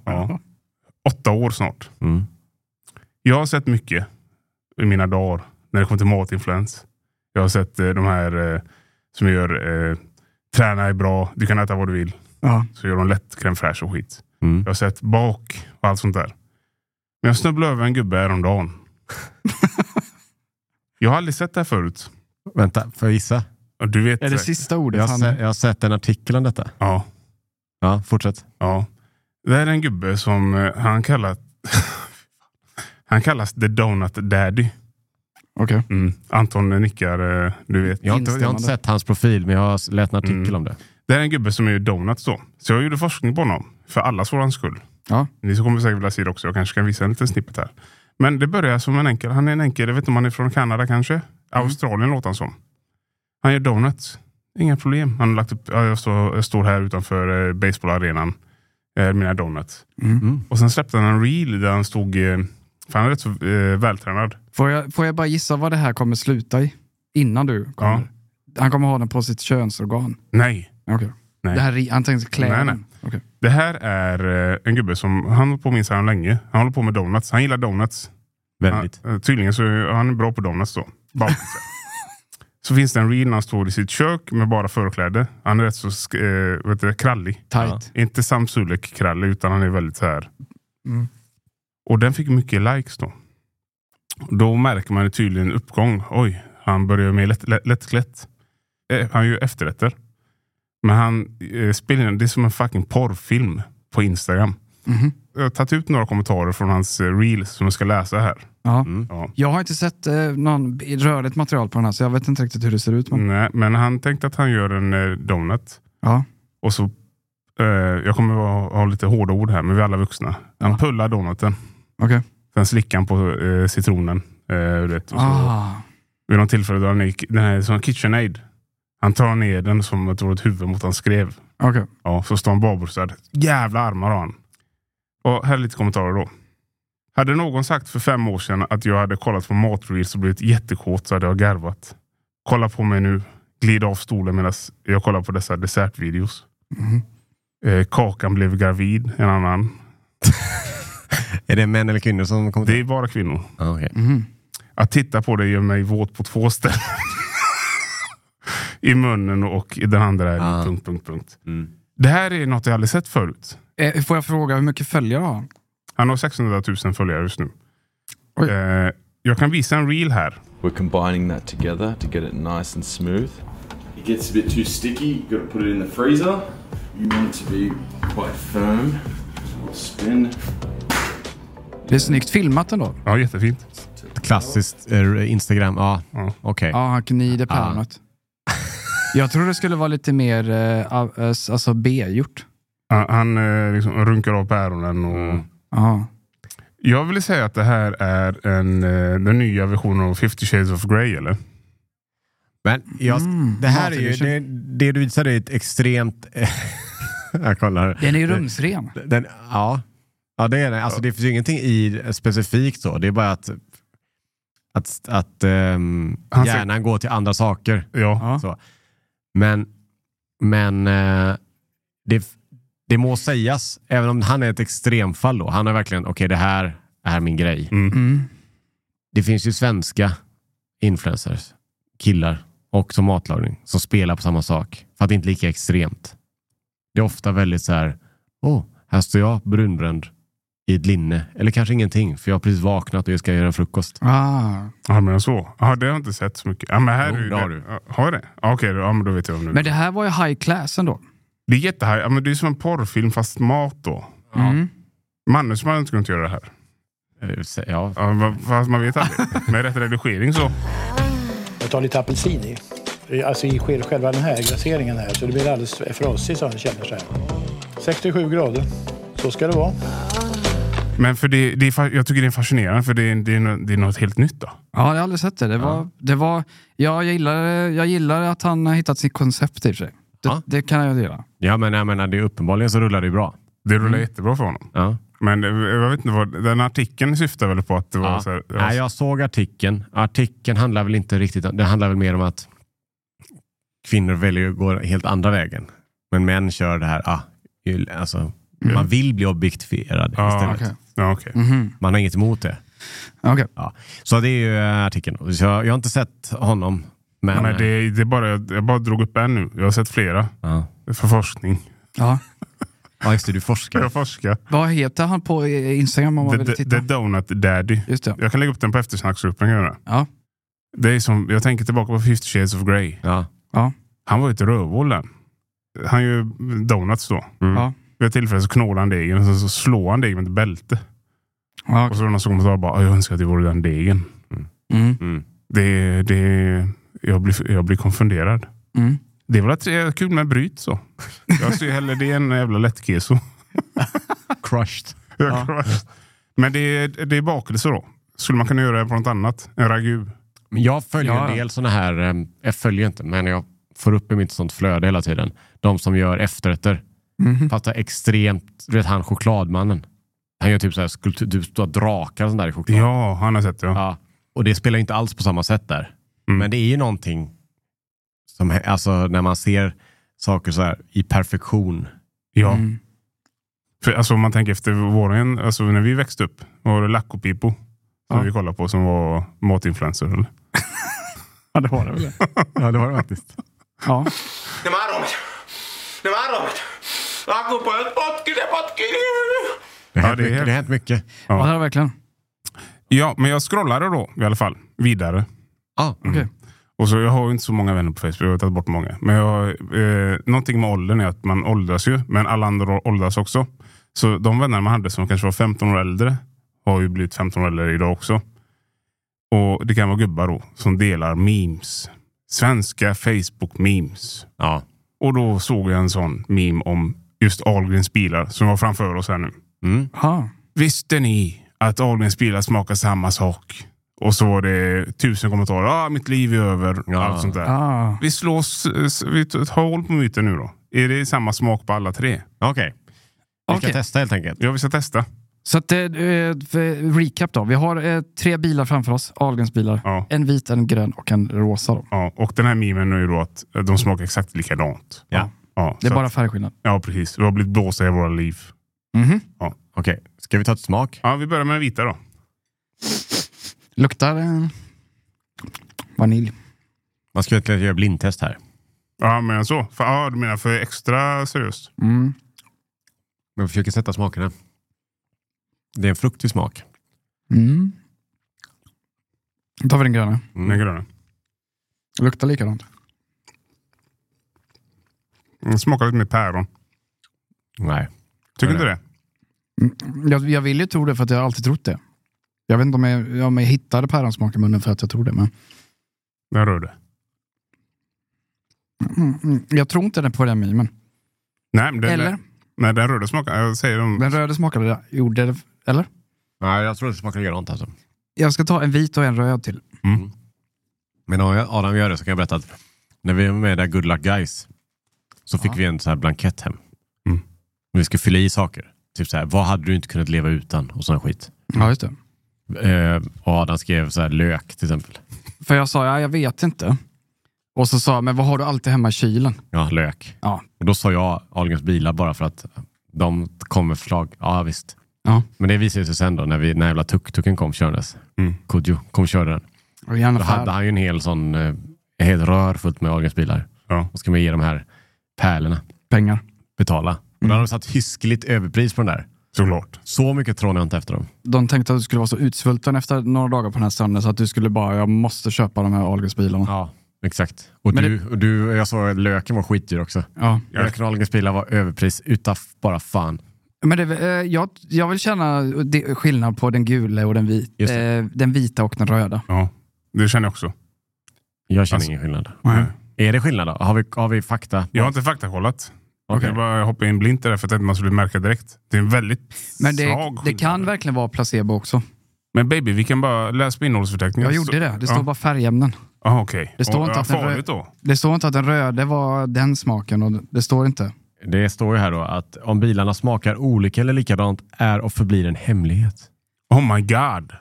Speaker 5: 8 år snart.
Speaker 7: Mm.
Speaker 5: Jag har sett mycket i mina dagar när det kommer till matinfluens. Jag har sett de här som gör träna är bra, du kan äta vad du vill.
Speaker 6: Ja.
Speaker 5: Så gör de lätt crème fraîche och skit.
Speaker 7: Mm.
Speaker 5: Jag har sett bak och allt sånt där. Men jag snubblade över en gubbe häromdagen. Jag har aldrig sett det här förut.
Speaker 7: Vänta, får jag gissa?
Speaker 5: Du vet,
Speaker 6: är det sista ordet?
Speaker 7: Jag har sett en artikel om detta.
Speaker 5: Ja.
Speaker 7: Ja, fortsätt.
Speaker 5: Ja. Det är en gubbe som han kallas The Donut Daddy.
Speaker 6: Okej.
Speaker 5: Anton nickar, du vet.
Speaker 7: Jag har inte sett hans profil, men jag har läst en artikel om det.
Speaker 5: Det är en gubbe som är donuts då. Så jag gjorde forskning på honom. För allas våran skull.
Speaker 6: Ja.
Speaker 5: Ni kommer säkert vilja se det också. Jag kanske kan visa en liten snippet här. Men det börjar som en enkel. Han är en enkel. Jag vet inte om han är från Kanada kanske. Australien låter han som. Han gör donuts. Inga problem. Han har lagt upp. Jag står här utanför baseballarenan. Mina donuts. Och sen släppte han en reel där han stod. För han är rätt så vältränad.
Speaker 6: Får jag bara gissa vad det här kommer sluta i? Innan du kommer. Ja. Han kommer ha den på sitt könsorgan.
Speaker 5: Nej.
Speaker 6: Okay. Nej. Det här, han tänkte klä.
Speaker 5: Nej. Okay. Det här är en gubbe som han håller på minst här länge. Han håller på med donuts. Han gillar donuts.
Speaker 7: Väldigt.
Speaker 5: Tydligen så är han bra på donuts då. Så finns det en reel när han står i sitt kök med bara förkläde. Han är rätt så krallig.
Speaker 6: Tight.
Speaker 5: Inte Sam Sulek krallig utan han är väldigt så här. Och den fick mycket likes då. Då märker man tydligen en uppgång. Oj, han börjar med lättklätt. Han gör efterrätter. Men han spelar in, det är som en fucking porrfilm på Instagram. Jag har tagit ut några kommentarer från hans reels som jag ska läsa här.
Speaker 6: Ja. Jag har inte sett någon rörligt material på den här, så jag vet inte riktigt hur det ser ut.
Speaker 5: Nej, men han tänkte att han gör en donut.
Speaker 6: Ja.
Speaker 5: Och så, jag kommer ha lite hårda ord här, men vi är alla vuxna. Han pullar donuten.
Speaker 6: Okay.
Speaker 5: Sen slickar han på citronen. Vet, och så, vid någon tillfälle då han är den här som KitchenAid. Han tar ner den som jag tror ett huvud mot han skrev.
Speaker 6: Okay.
Speaker 5: Ja, så står han barbröstad. Jävla armar har han. Och här är lite kommentarer då. Hade någon sagt för 5 år sedan att jag hade kollat på matreels och blivit jättekåt så hade jag garvat. Kolla på mig nu. Glid av stolen medan jag kollar på dessa dessertvideos. Kakan blev gravid. En annan.
Speaker 7: Är det män eller kvinnor som kommer till?
Speaker 5: Det är bara kvinnor.
Speaker 7: Okay.
Speaker 5: Att titta på det gör mig våt på 2 ställen. I munnen och i den andra är punkt. Det här är något jag aldrig sett förut.
Speaker 6: Får jag fråga hur mycket följare har han?
Speaker 5: Han har 600 000 följare just nu. Jag kan visa en reel här.
Speaker 8: We're combining that together to get it nice and smooth. It gets a bit too sticky. You got to put it in the freezer. You want it to be quite firm. Spin.
Speaker 6: Det är snyggt filmat ändå.
Speaker 5: Ja, jättefint.
Speaker 7: Klassiskt Instagram. Ja, okej.
Speaker 6: Ja, han gnider pärnet. Jag tror det skulle vara lite mer alltså B-gjort.
Speaker 5: Han liksom runkar av päronen och... Jag vill säga att det här är den nya versionen av 50 Shades of Grey, eller?
Speaker 7: Men det här är ju... Det du visar är ett extremt... jag kollar.
Speaker 6: Den är ju rumsren.
Speaker 7: Ja, det är det. Alltså det finns ju ingenting i specifikt så. Det är bara att hjärnan går till andra saker.
Speaker 5: Ja.
Speaker 7: Så. Men det må sägas, även om han är ett extremfall då. Han är verkligen, okej, det här är min grej. Det finns ju svenska influencers, killar och som matlagning som spelar på samma sak. För att det inte är lika extremt. Det är ofta väldigt så här, här står jag brunbränd i ett linne. Eller kanske ingenting, för jag har precis vaknat och jag ska göra frukost.
Speaker 5: Ja, men så. Ja, det har jag inte sett så mycket. Ja, men här
Speaker 7: det har du.
Speaker 5: Har jag det? Okej, ja, men då vet jag om nu.
Speaker 6: Men det här var ju high class ändå.
Speaker 5: Det är jättehigh. Ja, men det är som en porrfilm fast mat då. Mannen som hade inte kunnat göra det här.
Speaker 7: Ja.
Speaker 5: Fast man vet aldrig. Med rätt redigering så.
Speaker 9: Jag tar lite apelsin i. Alltså i själva den här glaseringen här. Så det blir alldeles frostigt så han känner så här. 67 grader. Så ska det vara.
Speaker 5: Men för jag tycker det är fascinerande för det är något helt nytt då.
Speaker 6: Ja, jag har aldrig sett det. Jag gillar att han har hittat sitt koncept i sig. Det kan jag göra.
Speaker 7: Ja, men jag menar, det är uppenbarligen så rullar det bra.
Speaker 5: Det rullar jättebra för honom.
Speaker 7: Ja.
Speaker 5: Men jag vet inte vad den artikeln syftar väl på att det var så här.
Speaker 7: Nej, jag såg artikeln. Artikeln handlar väl inte riktigt, det handlar väl mer om att kvinnor väljer att gå helt andra vägen. Men män kör det här, alltså man vill bli objektifierad istället.
Speaker 5: Okay.
Speaker 7: Man har inget emot det.
Speaker 6: Okay.
Speaker 7: Ja. Så det är ju artikeln. Så jag har inte sett honom. Men
Speaker 5: det är bara, jag bara drog upp en nu. Jag har sett flera. För forskning.
Speaker 6: Ja.
Speaker 7: Ja, just det, du forskar.
Speaker 5: Jag forskar.
Speaker 6: Vad heter han på Instagram om man vill titta?
Speaker 5: The Donut Daddy.
Speaker 6: Just det.
Speaker 5: Jag kan lägga upp den på eftersnacksgruppen.
Speaker 6: Ja.
Speaker 5: Det är som, jag tänker tillbaka på 50 Shades of Grey.
Speaker 7: Ja.
Speaker 5: Han var ju ett rövhål. Han gör donuts då.
Speaker 6: Ja.
Speaker 5: Vid ett tillfälle så knålar han degen och så slår han degen med ett bälte.
Speaker 6: Ja.
Speaker 5: Och så är det någon som kommer och bara, jag önskar att det vore den degen. Jag blir konfunderad. Det är väl kul med bryt så. Jag ser hellre det än en jävla lättkeso.
Speaker 7: Crushed.
Speaker 5: Men det är bakelse då. Skulle man kunna göra det på något annat? En ragu?
Speaker 7: Jag följer en del såna här, jag följer inte, men jag får upp i mitt sånt flöde hela tiden. De som gör efterrätter. Fast det är extremt, du vet han chokladmannen. Han gör typ så här skulptur, drakar och sånt där i choklad.
Speaker 5: Ja, han har sett det.
Speaker 7: Ja. Och det spelar inte alls på samma sätt där. Men det är ju någonting som, alltså när man ser saker så här i perfektion.
Speaker 5: Ja. För alltså om man tänker efter våren, alltså när vi växte upp var det Lackopipo som vi kollade på som var matinfluencer eller?
Speaker 6: Ja, det var det väl.
Speaker 7: Ja, det var det faktiskt.
Speaker 6: Ja.
Speaker 7: Det har hänt mycket.
Speaker 6: Ja, det har verkligen.
Speaker 5: Ja, men jag scrollade då i alla fall vidare.
Speaker 6: Okej.
Speaker 5: Och så jag har ju inte så många vänner på Facebook, jag har tagit bort många. Men någonting med åldern är att man åldras ju, men alla andra åldras också. Så de vänner man hade som kanske var 15 år äldre har ju blivit 15 år äldre idag också. Och det kan vara gubbar då som delar memes. Svenska Facebook-memes.
Speaker 7: Ja.
Speaker 5: Och då såg jag en sån meme om just Ahlgrens bilar som var framför oss här nu. Visste ni att Ahlgrens bilar smakar samma sak? Och så var det 1000 kommentarer. Mitt liv är över. Allt sånt där. Vi tar håll på myten nu då. Är det samma smak på alla tre?
Speaker 7: Okej. Vi ska testa helt enkelt.
Speaker 5: Ja, vi ska testa.
Speaker 6: Så att, recap då. Vi har 3 bilar framför oss. Ahlgrens bilar.
Speaker 5: Ja.
Speaker 6: En vit, en grön och en rosa då.
Speaker 5: Ja, och den här memen är ju då att de smakar exakt likadant.
Speaker 7: Ja.
Speaker 6: Det är bara färgskillnad.
Speaker 5: Ja, precis. Vi har blivit blåsta i våra liv. Ja.
Speaker 7: Okej. Ska vi ta ett smak?
Speaker 5: Ja, vi börjar med den vita då.
Speaker 6: Luktar vanilj.
Speaker 7: Man ska inte göra blindtest här.
Speaker 5: Ja, men så. Du menar för extra seriöst?
Speaker 7: Men vi försöker sätta smakerna. Det är en fruktig smak.
Speaker 6: Då tar vi den gröna.
Speaker 5: Den gröna.
Speaker 6: Luktar likadant.
Speaker 5: Den smakar lite mer päron.
Speaker 7: Nej.
Speaker 5: Tycker inte det?
Speaker 6: Jag vill ju tro det för att jag har alltid trott det. Jag vet inte om jag hittade päronsmak i munnen för att jag tror det. Men...
Speaker 5: Den röda.
Speaker 6: Jag tror inte den på den mimen.
Speaker 5: Nej, men
Speaker 6: eller?
Speaker 5: Nej, den röda smakar. Jag säger
Speaker 6: den röda smakade det. Gjorde det, eller?
Speaker 7: Nej, jag tror det smakar likadant alltså.
Speaker 6: Jag ska ta en vit och en röd till.
Speaker 7: Men om Adam gör det så kan jag berätta att när vi var med där Good Luck Guys så fick vi en så här blankett hem. Vi skulle fylla i saker. Typ så här, vad hade du inte kunnat leva utan? Och sån skit.
Speaker 6: Ja, just det.
Speaker 7: Och Adam skrev så här, lök till exempel.
Speaker 6: För jag sa, jag vet inte. Och så sa jag, men vad har du alltid hemma i kylen?
Speaker 7: Ja, lök.
Speaker 6: Ja.
Speaker 7: Och då sa jag Ahlgrens bilar bara för att de kom med förslag. Ja, visst.
Speaker 6: Ja. Men
Speaker 7: det visade sig sen då när jävla tuk-tuken kom kördes. Kodjo kom och körde den.
Speaker 6: Och
Speaker 7: då hade han ju en hel sån helt rör fullt med Ahlgrens bilar.
Speaker 5: Ja.
Speaker 7: Och ska man ge de här pärlorna.
Speaker 6: Pengar.
Speaker 7: Betala. Och då hade de satt hyskligt överpris på den där.
Speaker 5: Såklart.
Speaker 7: Så mycket trån jag inte efter dem.
Speaker 6: De tänkte att du skulle vara så utsvulten efter några dagar på den här stunden så att du skulle bara, jag måste köpa de här Ahlgrens bilarna.
Speaker 7: Ja, exakt. Och jag såg att löken var skitdyr också.
Speaker 6: Ja.
Speaker 7: Löken och Ahlgrens bilar var överpris utav bara fan.
Speaker 6: Men jag vill känna skillnad på den gula och den vita och den röda.
Speaker 5: Ja, det känner jag också.
Speaker 7: Jag känner ingen skillnad. Är det skillnad då? Har vi fakta?
Speaker 5: Jag har inte faktakollat. Okay. Jag bara hoppa in blint där för att man skulle märka direkt. Det är en väldigt svag
Speaker 6: det kan verkligen vara placebo också.
Speaker 5: Men baby, vi kan bara läsa på innehållsförteckningen.
Speaker 6: Jag gjorde det. Det står bara färgämnen.
Speaker 5: Okej.
Speaker 6: Det står inte att den röda var den smaken. Och det står inte.
Speaker 7: Det står ju här då att om bilarna smakar olika eller likadant är och förblir en hemlighet.
Speaker 5: Oh my god.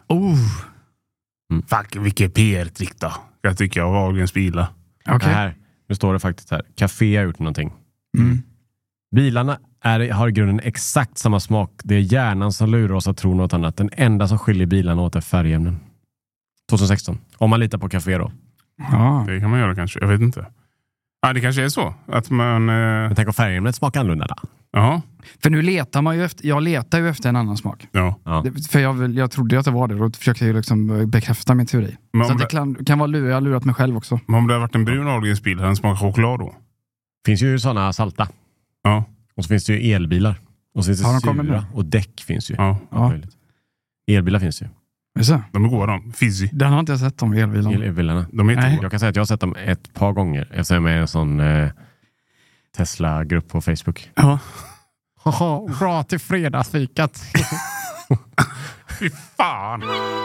Speaker 5: Fuck, vilket PR-trick då. Jag tycker av Ahlgrens bilar.
Speaker 7: Okay. Här, nu står det faktiskt här. Café har gjort någonting. Bilarna har i grunden exakt samma smak. Det är hjärnan som lurar oss att tro något annat. Den enda som skiljer bilarna åt är färgämnen. 2016. Om man litar på Café då.
Speaker 5: Ja, det kan man göra kanske. Jag vet inte. Ja, det kanske är så. Att man...
Speaker 7: Men tänk om färgämnet smakar annorlunda då.
Speaker 5: Ja.
Speaker 6: För nu letar man ju efter... Jag letar ju efter en annan smak.
Speaker 5: Ja.
Speaker 6: För jag trodde att det var det. Och försökte ju liksom bekräfta min teori. Så det kan vara jag har lurat mig själv också.
Speaker 5: Men om det har varit en brun Ahlgrens bil, den smakar choklad då?
Speaker 7: Finns ju sådana salta.
Speaker 5: Ja.
Speaker 7: Och så finns det ju elbilar. Och så finns det sura. Och däck finns ju.
Speaker 5: Ja.
Speaker 7: Elbilar finns ju.
Speaker 5: De är goda de. Fizzy.
Speaker 6: Den har inte jag sett de
Speaker 7: elbilarna. Jag kan säga att jag har sett dem ett par gånger. Jag ser med en sån Tesla-grupp på Facebook.
Speaker 6: Ja.
Speaker 7: Bra till fredagsfikat.
Speaker 5: Fy fan.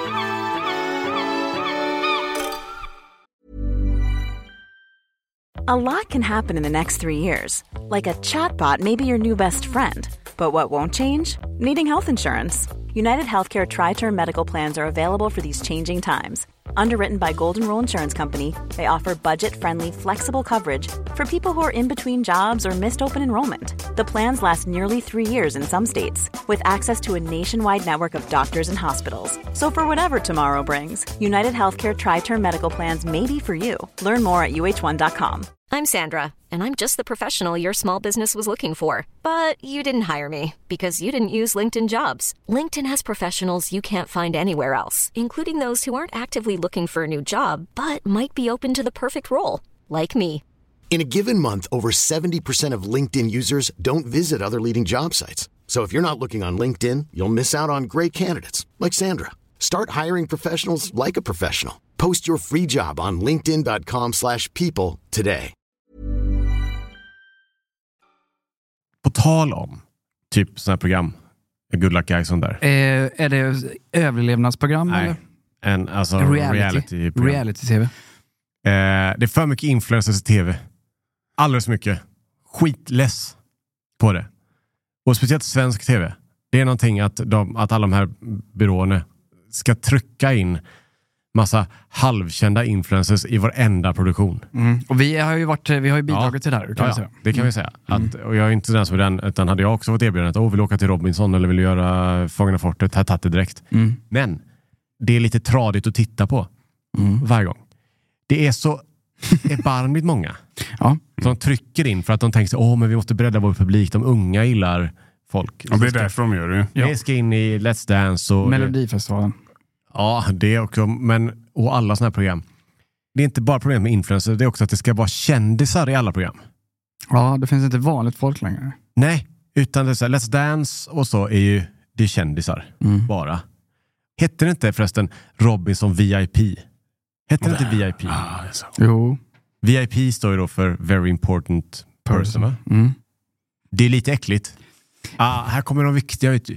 Speaker 10: A lot can happen in the next 3 years. Like a chatbot may be your new best friend. But what won't change? Needing health insurance. United Healthcare Tri-Term Medical Plans are available for these changing times. Underwritten by Golden Rule Insurance Company, they offer budget-friendly, flexible coverage for people who are in between jobs or missed open enrollment. The plans last nearly 3 years in some states, with access to a nationwide network of doctors and hospitals. So for whatever tomorrow brings, United Healthcare Tri-Term Medical Plans may be for you. Learn more at uh1.com.
Speaker 1: I'm Sandra, and I'm just the professional your small business was looking for. But you didn't hire me because you didn't use LinkedIn Jobs. LinkedIn has professionals you can't find anywhere else, including those who aren't actively looking for a new job, but might be open to the perfect role, like me.
Speaker 2: In a given month, over 70% of LinkedIn users don't visit other leading job sites. So if you're not looking on LinkedIn, you'll miss out on great candidates like Sandra. Start hiring professionals like a professional. Post your free job on linkedin.com/people today.
Speaker 7: På tal om typ sådana här program. Good Luck Guys sånt där.
Speaker 6: Är det överlevnadsprogram?
Speaker 7: Nej.
Speaker 6: Eller?
Speaker 7: Alltså
Speaker 6: reality-tv.
Speaker 7: Det är för mycket influencers i tv. Alldeles mycket. Skitless på det. Och speciellt svensk tv. Det är någonting att alla de här byråerna ska trycka in massa halvkända influencers i varenda produktion.
Speaker 6: Och vi har ju bidragit till det här, kan vi säga.
Speaker 7: Det kan vi säga. Och jag är inte den som är den, utan hade jag också fått erbjudandet att vill åka till Robinson eller vill göra Fångarna fortet, här tatt det direkt. Men det är lite tradigt att titta på varje gång. Det är så erbarmligt många som trycker in för att de tänker sig, men vi måste bredda vår publik, de unga gillar folk.
Speaker 5: Ja, det är därför de gör det.
Speaker 7: Jag ska in i Let's Dance och
Speaker 6: Melodifestivalen.
Speaker 7: Ja, det också, och alla såna här program. Det är inte bara problem med influencers, det är också att det ska vara kändisar i alla program.
Speaker 6: Ja, det finns inte vanligt folk längre.
Speaker 7: Nej, utan det är så här, Let's Dance och så är ju det kändisar bara. Hette det inte förresten Robinson VIP? Hette det inte VIP?
Speaker 6: Jo.
Speaker 7: VIP står ju då för Very Important Person, va? Det är lite äckligt. Här kommer de viktiga ut.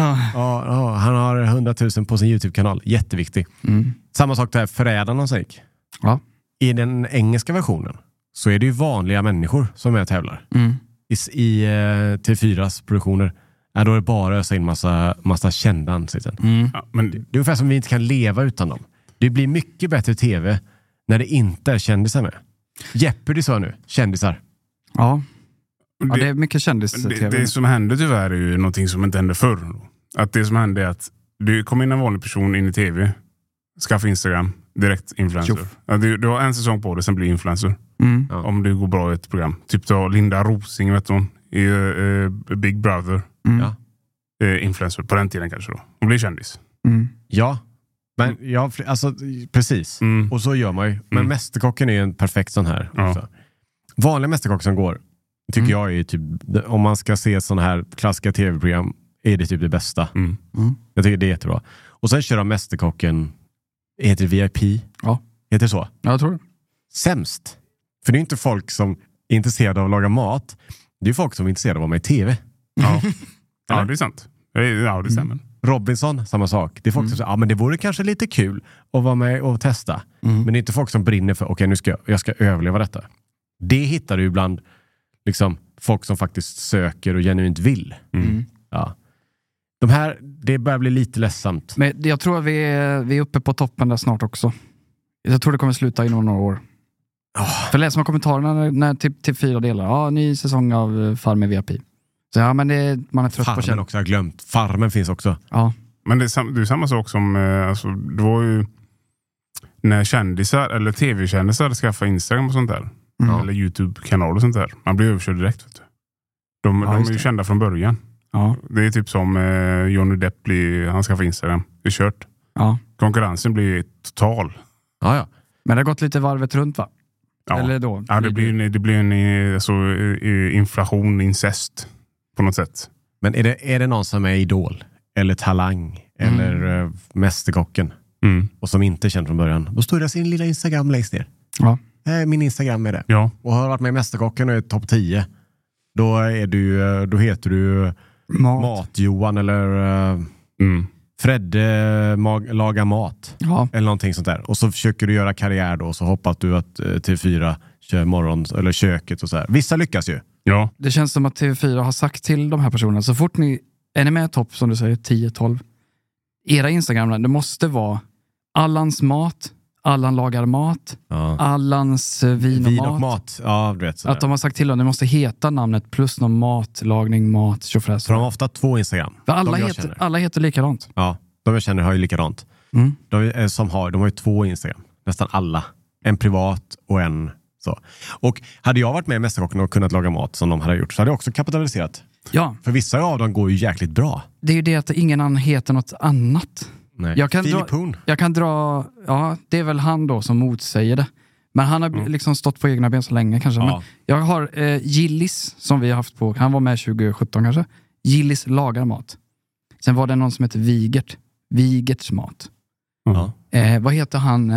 Speaker 7: Han har 100 000 på sin YouTube-kanal. Jätteviktig. Samma sak där, Förrädarna som gick.
Speaker 6: Ja.
Speaker 7: I den engelska versionen så är det ju vanliga människor som är tävlar. I T4s produktioner då är det bara att ösa in massa kända ansikten. Men det är ungefär som vi inte kan leva utan dem. Det blir mycket bättre tv när det inte är kändisar med. Jeopardy så nu, kändisar.
Speaker 6: Ja. Det är mycket kändis-tv.
Speaker 5: Det som händer tyvärr är ju någonting som inte hände förr. Att det som hände är att du kommer in en vanlig person in i tv, skaffa Instagram, direkt influencer. Ja, du har en säsong på det, sen blir influencer. Om det går bra i ett program. Typ du har Linda Rosing, vet hon, i Big Brother. Influencer på den tiden kanske då. Hon blir kändis.
Speaker 7: Ja, men alltså precis. Och så gör man ju. Men Mästerkocken är ju en perfekt sån här. Vanliga Mästerkock som går tycker jag är typ, om man ska se såna här klassiska tv-program, är det typ det bästa. Jag tycker det är jättebra. Och sen kör de Mästerkocken, heter det VIP?
Speaker 6: Ja.
Speaker 7: Heter det så?
Speaker 6: Ja, jag tror det.
Speaker 7: Sämst. För det är inte folk som är intresserade av att laga mat. Det är folk som är intresserade av att vara med i tv.
Speaker 5: Ja, det är sant. Ja, det stämmer.
Speaker 7: Robinson, samma sak. Det är folk som säger, men det vore kanske lite kul att vara med och testa. Men det är inte folk som brinner för, okej, nu ska jag ska överleva detta. Det hittar du ibland liksom folk som faktiskt söker och genuint vill. Ja. De här, det börjar bli lite ledsamt.
Speaker 6: Men jag tror att vi är uppe på toppen där snart också. Jag tror det kommer sluta inom några år. För läser man kommentarerna när till 4 delar. Ny säsong av Farmen VIP. Så man är trött på
Speaker 7: Farmen också, jag har glömt. Farmen finns också.
Speaker 6: Ja.
Speaker 5: Men det är samma sak som alltså, det var ju när kändisar eller tv-kändisar skaffade Instagram och sånt där. Eller YouTube-kanal och sånt där. Man blir överkörd direkt. Vet du. De är ju kända från början.
Speaker 6: Ja.
Speaker 5: Det är typ som Johnny Depp han ska få Instagram. Det är kört.
Speaker 6: Ja.
Speaker 5: Konkurrensen blir total.
Speaker 7: Ja.
Speaker 6: Men det har gått lite varvet runt, va?
Speaker 5: Ja,
Speaker 6: eller då?
Speaker 5: Ja, det blir en inflation, incest på något sätt.
Speaker 7: Men är det någon som är idol? Eller talang? Eller mästerkocken? Och som inte är känd från början? Då står det sin lilla Instagram längst ner.
Speaker 6: Ja.
Speaker 7: Min Instagram är det.
Speaker 5: Ja.
Speaker 7: Och har varit med i Mästerkocken och är topp 10. Då heter du Mat-Johan eller Fredde lagar mat.
Speaker 6: Ja.
Speaker 7: Eller någonting sånt där. Och så försöker du göra karriär då. Och så hoppas du att TV4 kör morgon eller köket och så här. Vissa lyckas ju.
Speaker 5: Ja.
Speaker 6: Det känns som att TV4 har sagt till de här personerna, så fort är ni med topp, som du säger, 10-12. Era Instagram, det måste vara Allans mat, Allan lagar mat, Allans vin och mat.
Speaker 7: Ja, du vet,
Speaker 6: att de har sagt till dem, det måste heta namnet plus någon matlagning, mat, tjofräs.
Speaker 7: För de har ofta 2 Instagram.
Speaker 6: För alla heter likadant.
Speaker 7: Ja, de jag känner har ju likadant. De har ju 2 Instagram. Nästan alla. En privat och en så. Och hade jag varit med i Mästerkocken och kunnat laga mat som de hade gjort, så hade jag också kapitaliserat.
Speaker 6: Ja.
Speaker 7: För vissa av dem går ju jäkligt bra.
Speaker 6: Det är ju det att ingen annan heter något annat.
Speaker 7: Nej.
Speaker 6: Jag kan dra, ja, det är väl han då som motsäger det. Men han har liksom stått på egna ben så länge kanske.
Speaker 7: Ja.
Speaker 6: Men jag har Gillis som vi har haft på, han var med 2017 kanske. Gillis lagar mat. Sen var det någon som heter Vigerts mat.
Speaker 7: Ja.
Speaker 6: Vad heter han?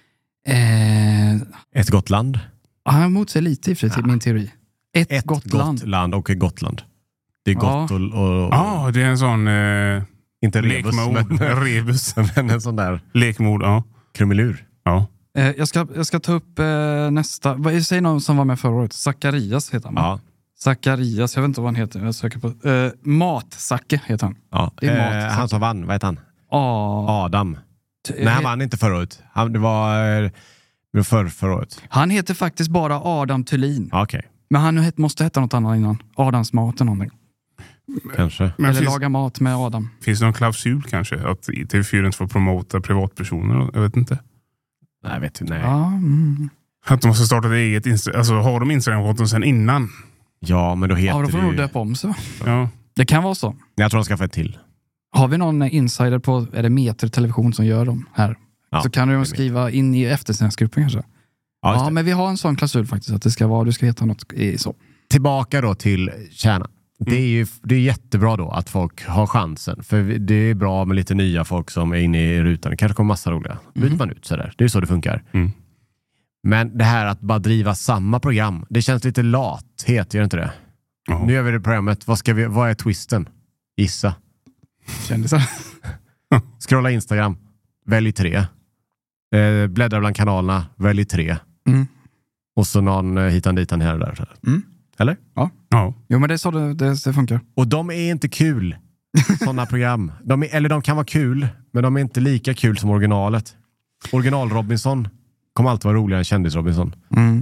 Speaker 7: Ett gott land.
Speaker 6: Han motsäger lite i till min teori. Ett gott land
Speaker 7: och ett Gotland. Det är gott och...
Speaker 5: Ja, det är en sån...
Speaker 7: inte rebus,
Speaker 5: men rebus.
Speaker 7: Men en sån där...
Speaker 5: Lekmord, ja.
Speaker 7: Krumelur.
Speaker 5: Ja.
Speaker 6: Jag ska ta upp nästa... Säg någon som var med förra året. Zacharias heter han.
Speaker 7: Ja.
Speaker 6: Zacharias, jag vet inte vad han heter. Jag söker på... Mat-Zacke heter han.
Speaker 7: Ja.
Speaker 6: Det är
Speaker 7: han som vann, vad heter han? Adam. Nej, han vann inte förra året. Det var förra året.
Speaker 6: Han heter faktiskt bara Adam Thulin.
Speaker 7: Okej.
Speaker 6: Men han måste heta något annat innan. Adams mat eller någonting.
Speaker 7: Kanske.
Speaker 6: Eller laga mat med Adam.
Speaker 5: Finns det någon klausul kanske? Att TV4 inte får promota privatpersoner? Jag vet inte.
Speaker 7: Nej, vet du, nej.
Speaker 6: Ja,
Speaker 5: Att de måste starta ett eget alltså har de Instagram-konton sen innan?
Speaker 7: Ja, men då heter
Speaker 6: då får de
Speaker 7: ju...
Speaker 6: döpa om sig.
Speaker 5: Ja.
Speaker 6: Det kan vara så.
Speaker 7: Jag tror de ska få ett till.
Speaker 6: Har vi någon insider på, är det Meter Television som gör dem här? Ja, så kan du skriva in i eftersändsgruppen kanske. Ja, men vi har en sån klausul faktiskt, att du ska heta något så.
Speaker 7: Tillbaka då till kärnan. Det är jättebra då att folk har chansen. För det är bra med lite nya folk som är inne i rutan. Det kanske kommer massa roliga. Byter man ut sådär. Det är så det funkar. Men det här att bara driva samma program, det känns lite lathet, gör inte det? Nu gör vi det programmet. Vad är twisten? Gissa.
Speaker 6: Kändisar.
Speaker 7: Scrolla Instagram. Välj 3. Bläddra bland kanalerna. Välj 3. Och så någon hitan ditan här och där. Eller?
Speaker 6: Ja. Jo, men det är så det funkar.
Speaker 7: Och de är inte kul, sådana program. De kan vara kul, men de är inte lika kul som originalet. Original Robinson kommer alltid vara roligare än kändis Robinson.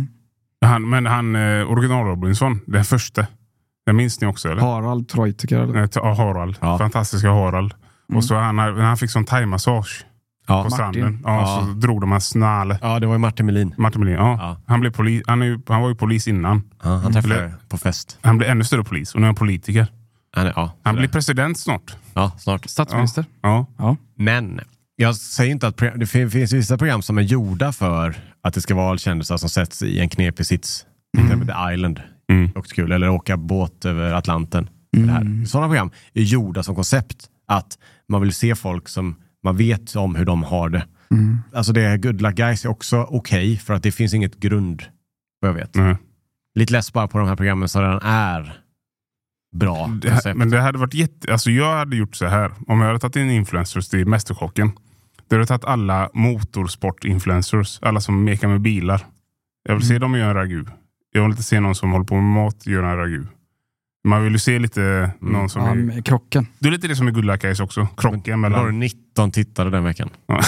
Speaker 5: Original Robinson, den första. Den minns ni också, eller?
Speaker 6: Harald Treutiger.
Speaker 5: Harald. Ja. Fantastiska Harald. Och så han fick sån thai-massage.
Speaker 7: Ja,
Speaker 5: på stranden. Ja, så drog de en snäll.
Speaker 7: Ja, det var ju Martin Melin.
Speaker 5: Ja. Han blev polis. Han var ju polis innan.
Speaker 7: Ja, han träffade på fest.
Speaker 5: Han blev ännu större polis och nu är han politiker. Han blir president snart.
Speaker 7: Ja, snart.
Speaker 6: Statsminister.
Speaker 5: Ja.
Speaker 7: Men jag säger inte att det finns vissa program som är gjorda för att det ska vara kändisar som sätts i en knepig sits. Till exempel The Island. Också kul. Eller åka båt över Atlanten. Sådana program är gjorda som koncept att man vill se folk som man vet om hur de har det. Alltså det är Good Luck Guys är också okej, för att det finns inget grund, vad jag vet. Lite less bara på de här programmen som redan är bra.
Speaker 5: Men det hade varit alltså jag hade gjort så här. Om jag hade tagit in influencers till Mästerkocken. Det hade tagit alla motorsport-influencers. Alla som mekar med bilar. Jag vill se dem göra en ragu. Jag vill inte se någon som håller på med mat göra en ragu. Man vill ju se lite någon som
Speaker 6: är krocken.
Speaker 5: Det är lite det som är Good Luck Guys också. Krocken mellan...
Speaker 7: Då har du 19 tittare den veckan.
Speaker 5: Ja.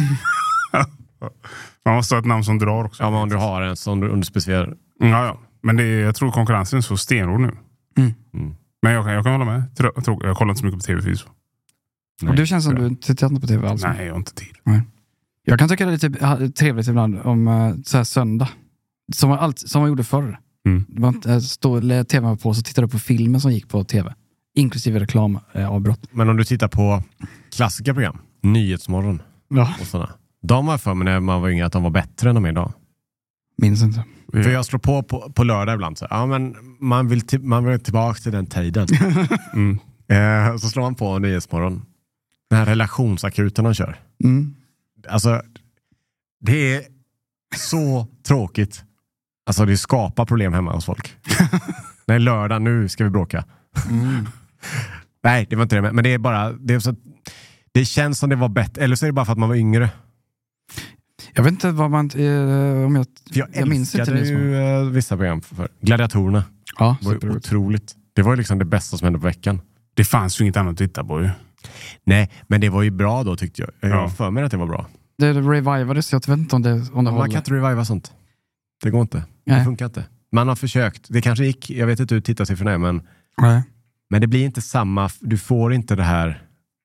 Speaker 5: Man måste ha ett namn som drar också.
Speaker 7: Ja, men om du har en som du underspecificerar.
Speaker 5: Ja. Men jag tror konkurrensen är så stenhård nu. Men jag kan hålla med. Jag kollar inte så mycket på TV.
Speaker 6: Och det känns som du tittar inte på TV alls.
Speaker 5: Nej, jag har inte tid.
Speaker 6: Nej. Jag kan tycka det är lite trevligt ibland om så här söndag. som man gjorde förr. Det var inte tv på så tittade du på filmen som gick på tv. Inklusive reklamavbrott.
Speaker 7: Men om du tittar på klassiska program, Nyhetsmorgon och sådana. De var för mig när man var yngre att de var bättre än de är idag.
Speaker 6: Minns inte.
Speaker 7: För jag slår på lördag ibland så. Ja, men man vill tillbaka till den tiden. Så slår man på Nyhetsmorgon. Den här relationsakuten de kör. Alltså, det är så tråkigt. Alltså det skapar problem hemma hos folk. Nej, lördag, nu ska vi bråka. Nej, det var inte det. Men det är bara... Det känns som det var bättre. Eller så är det bara för att man var yngre.
Speaker 6: Jag vet inte vad man... om jag minns inte det.
Speaker 7: Ju vissa program för Gladiatorerna.
Speaker 6: Ja,
Speaker 7: det var otroligt. Det var ju liksom det bästa som hände på veckan.
Speaker 5: Det fanns ju inget annat att titta på ju.
Speaker 7: Nej, men det var ju bra då tyckte jag. Jag för mig att det var bra.
Speaker 6: Det revivades, jag vet inte om det
Speaker 7: man kan inte reviva sånt. Det går inte. Det funkar inte. Man har försökt. Det kanske gick, jag vet inte hur tittarsiffrorna är, men det blir inte samma. Du får inte det här.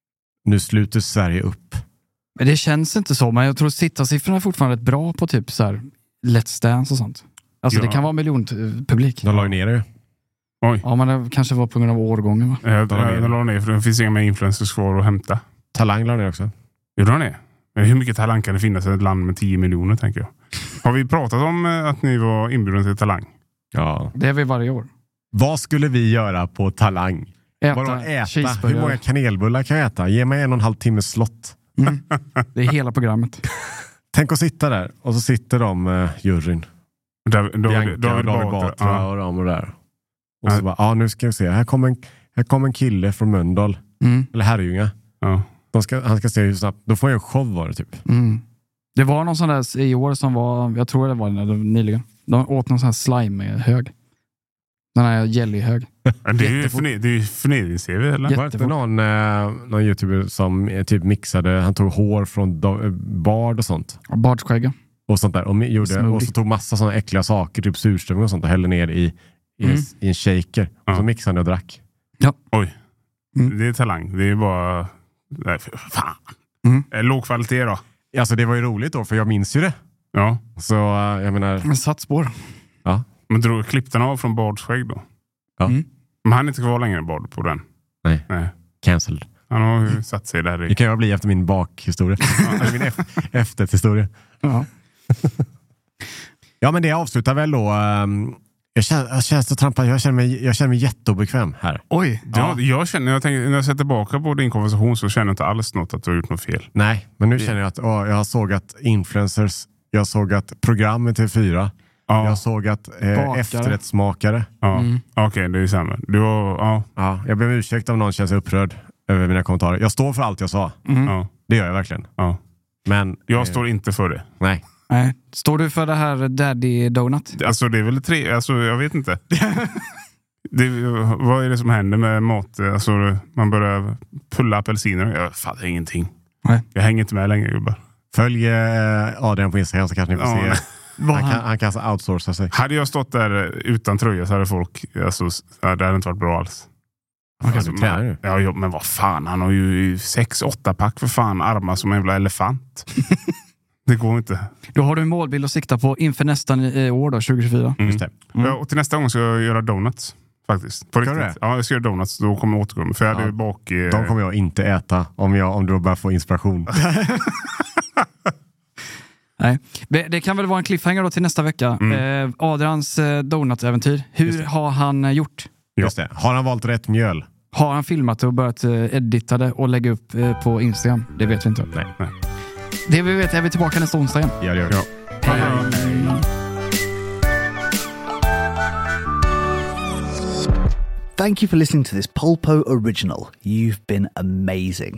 Speaker 7: Nu sluter Sverige upp.
Speaker 6: Men det känns inte så. Men jag tror tittarsiffrorna är fortfarande rätt bra på typ så här Let's Dance och sånt. Alltså det kan vara miljonpublik.
Speaker 7: De la ju ner det.
Speaker 5: Oj.
Speaker 6: Ja, men det kanske var på grund av årgången, va?
Speaker 5: De la ner för det finns inga mer influencers kvar att hämta.
Speaker 7: Talang la ner också.
Speaker 5: Gjorde de ner? Men hur mycket talang kan det finnas i ett land med 10 miljoner, tänker jag? Har vi pratat om att ni var inbjudna till Talang?
Speaker 7: Ja.
Speaker 6: Det är vi varje år.
Speaker 7: Vad skulle vi göra på Talang? Äta? Hur många kanelbullar kan jag äta? Ge mig 1,5 timmes slott.
Speaker 6: Det är hela programmet.
Speaker 7: Tänk att sitta där. Och så sitter de juryn. Bianca, David Batra och de och där. Och så bara, nu ska vi se. Här kommer en kille från Mölndal. Eller Herrljunga. Ja. Han ska se hur snabbt. Då får jag en show var det typ.
Speaker 6: Det var någon sån där i år som var, jag tror det var nyligen. De åt någon sån här slime-hög. Den här jelly-hög.
Speaker 5: Det är ju förnedrings-tv, eller?
Speaker 7: Var det inte någon youtuber som typ mixade, han tog hår från Bard och sånt.
Speaker 6: Bardskägga.
Speaker 7: Och sånt där. Och så tog massa såna äckliga saker, typ surströmming och sånt och hällde ner i en shaker. Och så mixade han och drack.
Speaker 6: Ja.
Speaker 5: Oj. Det är talang. Det är bara... Nej, för fan. Låg kvalitet då.
Speaker 7: Alltså det var ju roligt då, för jag minns ju det.
Speaker 5: Ja.
Speaker 7: Så jag menar...
Speaker 6: Men satt spår.
Speaker 7: Ja.
Speaker 5: Men klippte han av från Bards skägg då?
Speaker 7: Ja.
Speaker 5: Men han är inte kvar längre Bard på den.
Speaker 7: Nej. Cancelled.
Speaker 5: Han har ju satt sig där i...
Speaker 7: Det kan jag bli efter min bakhistoria. Min efterhistoria. Ja. Ja, men det avslutar väl då... Jag känner mig jätteobekväm här.
Speaker 6: Oj.
Speaker 5: Ja. När jag ser tillbaka på din konversation så känner jag inte alls något att du har gjort något fel.
Speaker 7: Nej, men nu känner jag att jag har sågat influencers. Jag har sågat programmet till 4. Ja. Jag har sågat efterrättsmakare.
Speaker 5: Ja. Okej, det är ju samma.
Speaker 7: Jag ber om ursäkt om någon känns upprörd över mina kommentarer. Jag står för allt jag sa. Ja. Det gör jag verkligen.
Speaker 5: Ja. Men jag står inte för det.
Speaker 7: Nej.
Speaker 6: Står du för det här Daddy Donut?
Speaker 5: Alltså det är väl jag vet inte. Vad är det som händer med mat? Alltså man börjar pulla apelsiner. Jag fattar ingenting. Nej. Jag hänger inte med längre, gubbar.
Speaker 7: Följ Adrian på Instagram så kanske ni får se. Han kan alltså outsourca sig.
Speaker 5: Hade jag stått där utan tröja så hade folk... Alltså, det hade inte varit bra alls. Men vad fan, han har ju 6-8 pack för fan, armar som en jävla elefant. Det går inte.
Speaker 6: Då har du en målbild att sikta på inför nästa år då, 2024.
Speaker 7: Just det.
Speaker 5: Ja, och till nästa gång ska jag göra donuts. Faktiskt. På riktigt. Ja, jag ska göra donuts. Då kommer jag återkomma. För jag hade bak...
Speaker 7: De kommer jag inte äta om du bara får inspiration.
Speaker 6: Nej. Det kan väl vara en cliffhanger då till nästa vecka. Adrians donutsäventyr. Hur har han gjort?
Speaker 7: Just det. Har han valt rätt mjöl?
Speaker 6: Har han filmat och börjat edita det och lägga upp på Instagram? Det vet vi inte.
Speaker 7: Nej.
Speaker 6: Det vi vet är vi tillbaka nästa onsdag igen.
Speaker 7: Ja, det gör vi.
Speaker 6: Hej.
Speaker 11: Thank you for listening to this Polpo original. You've been amazing.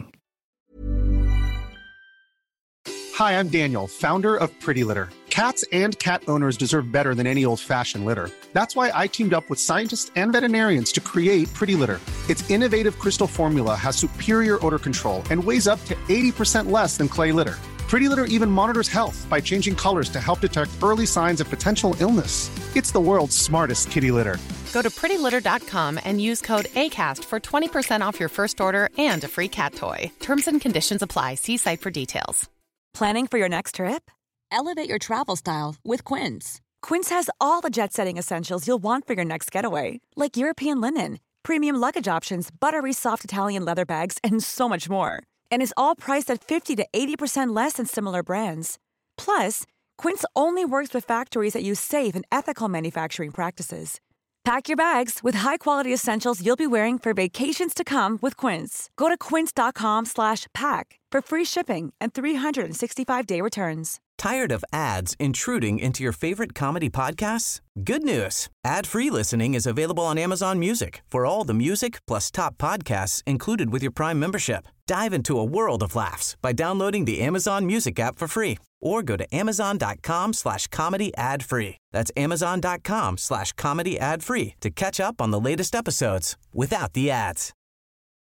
Speaker 12: Hi, I'm Daniel, founder of Pretty Litter. Cats and cat owners deserve better than any old-fashioned litter. That's why I teamed up with scientists and veterinarians to create Pretty Litter. Its innovative crystal formula has superior odor control and weighs up to 80% less than clay litter. Pretty Litter even monitors health by changing colors to help detect early signs of potential illness. It's the world's smartest kitty litter.
Speaker 13: Go to prettylitter.com and use code ACAST for 20% off your first order and a free cat toy. Terms and conditions apply. See site for details.
Speaker 14: Planning for your next trip? Elevate your travel style with Quince. Quince has all the jet-setting essentials you'll want for your next getaway, like European linen, premium luggage options, buttery soft Italian leather bags, and so much more. And is all priced at 50 to 80% less than similar brands. Plus, Quince only works with factories that use safe and ethical manufacturing practices. Pack your bags with high-quality essentials you'll be wearing for vacations to come with Quince. Go to quince.com/pack for free shipping and 365-day returns.
Speaker 15: Tired of ads intruding into your favorite comedy podcasts? Good news. Ad-free listening is available on Amazon Music for all the music plus top podcasts included with your Prime membership. Dive into a world of laughs by downloading the Amazon Music app for free or go to amazon.com/comedy ad-free. That's amazon.com/comedy ad-free to catch up on the latest episodes without the ads.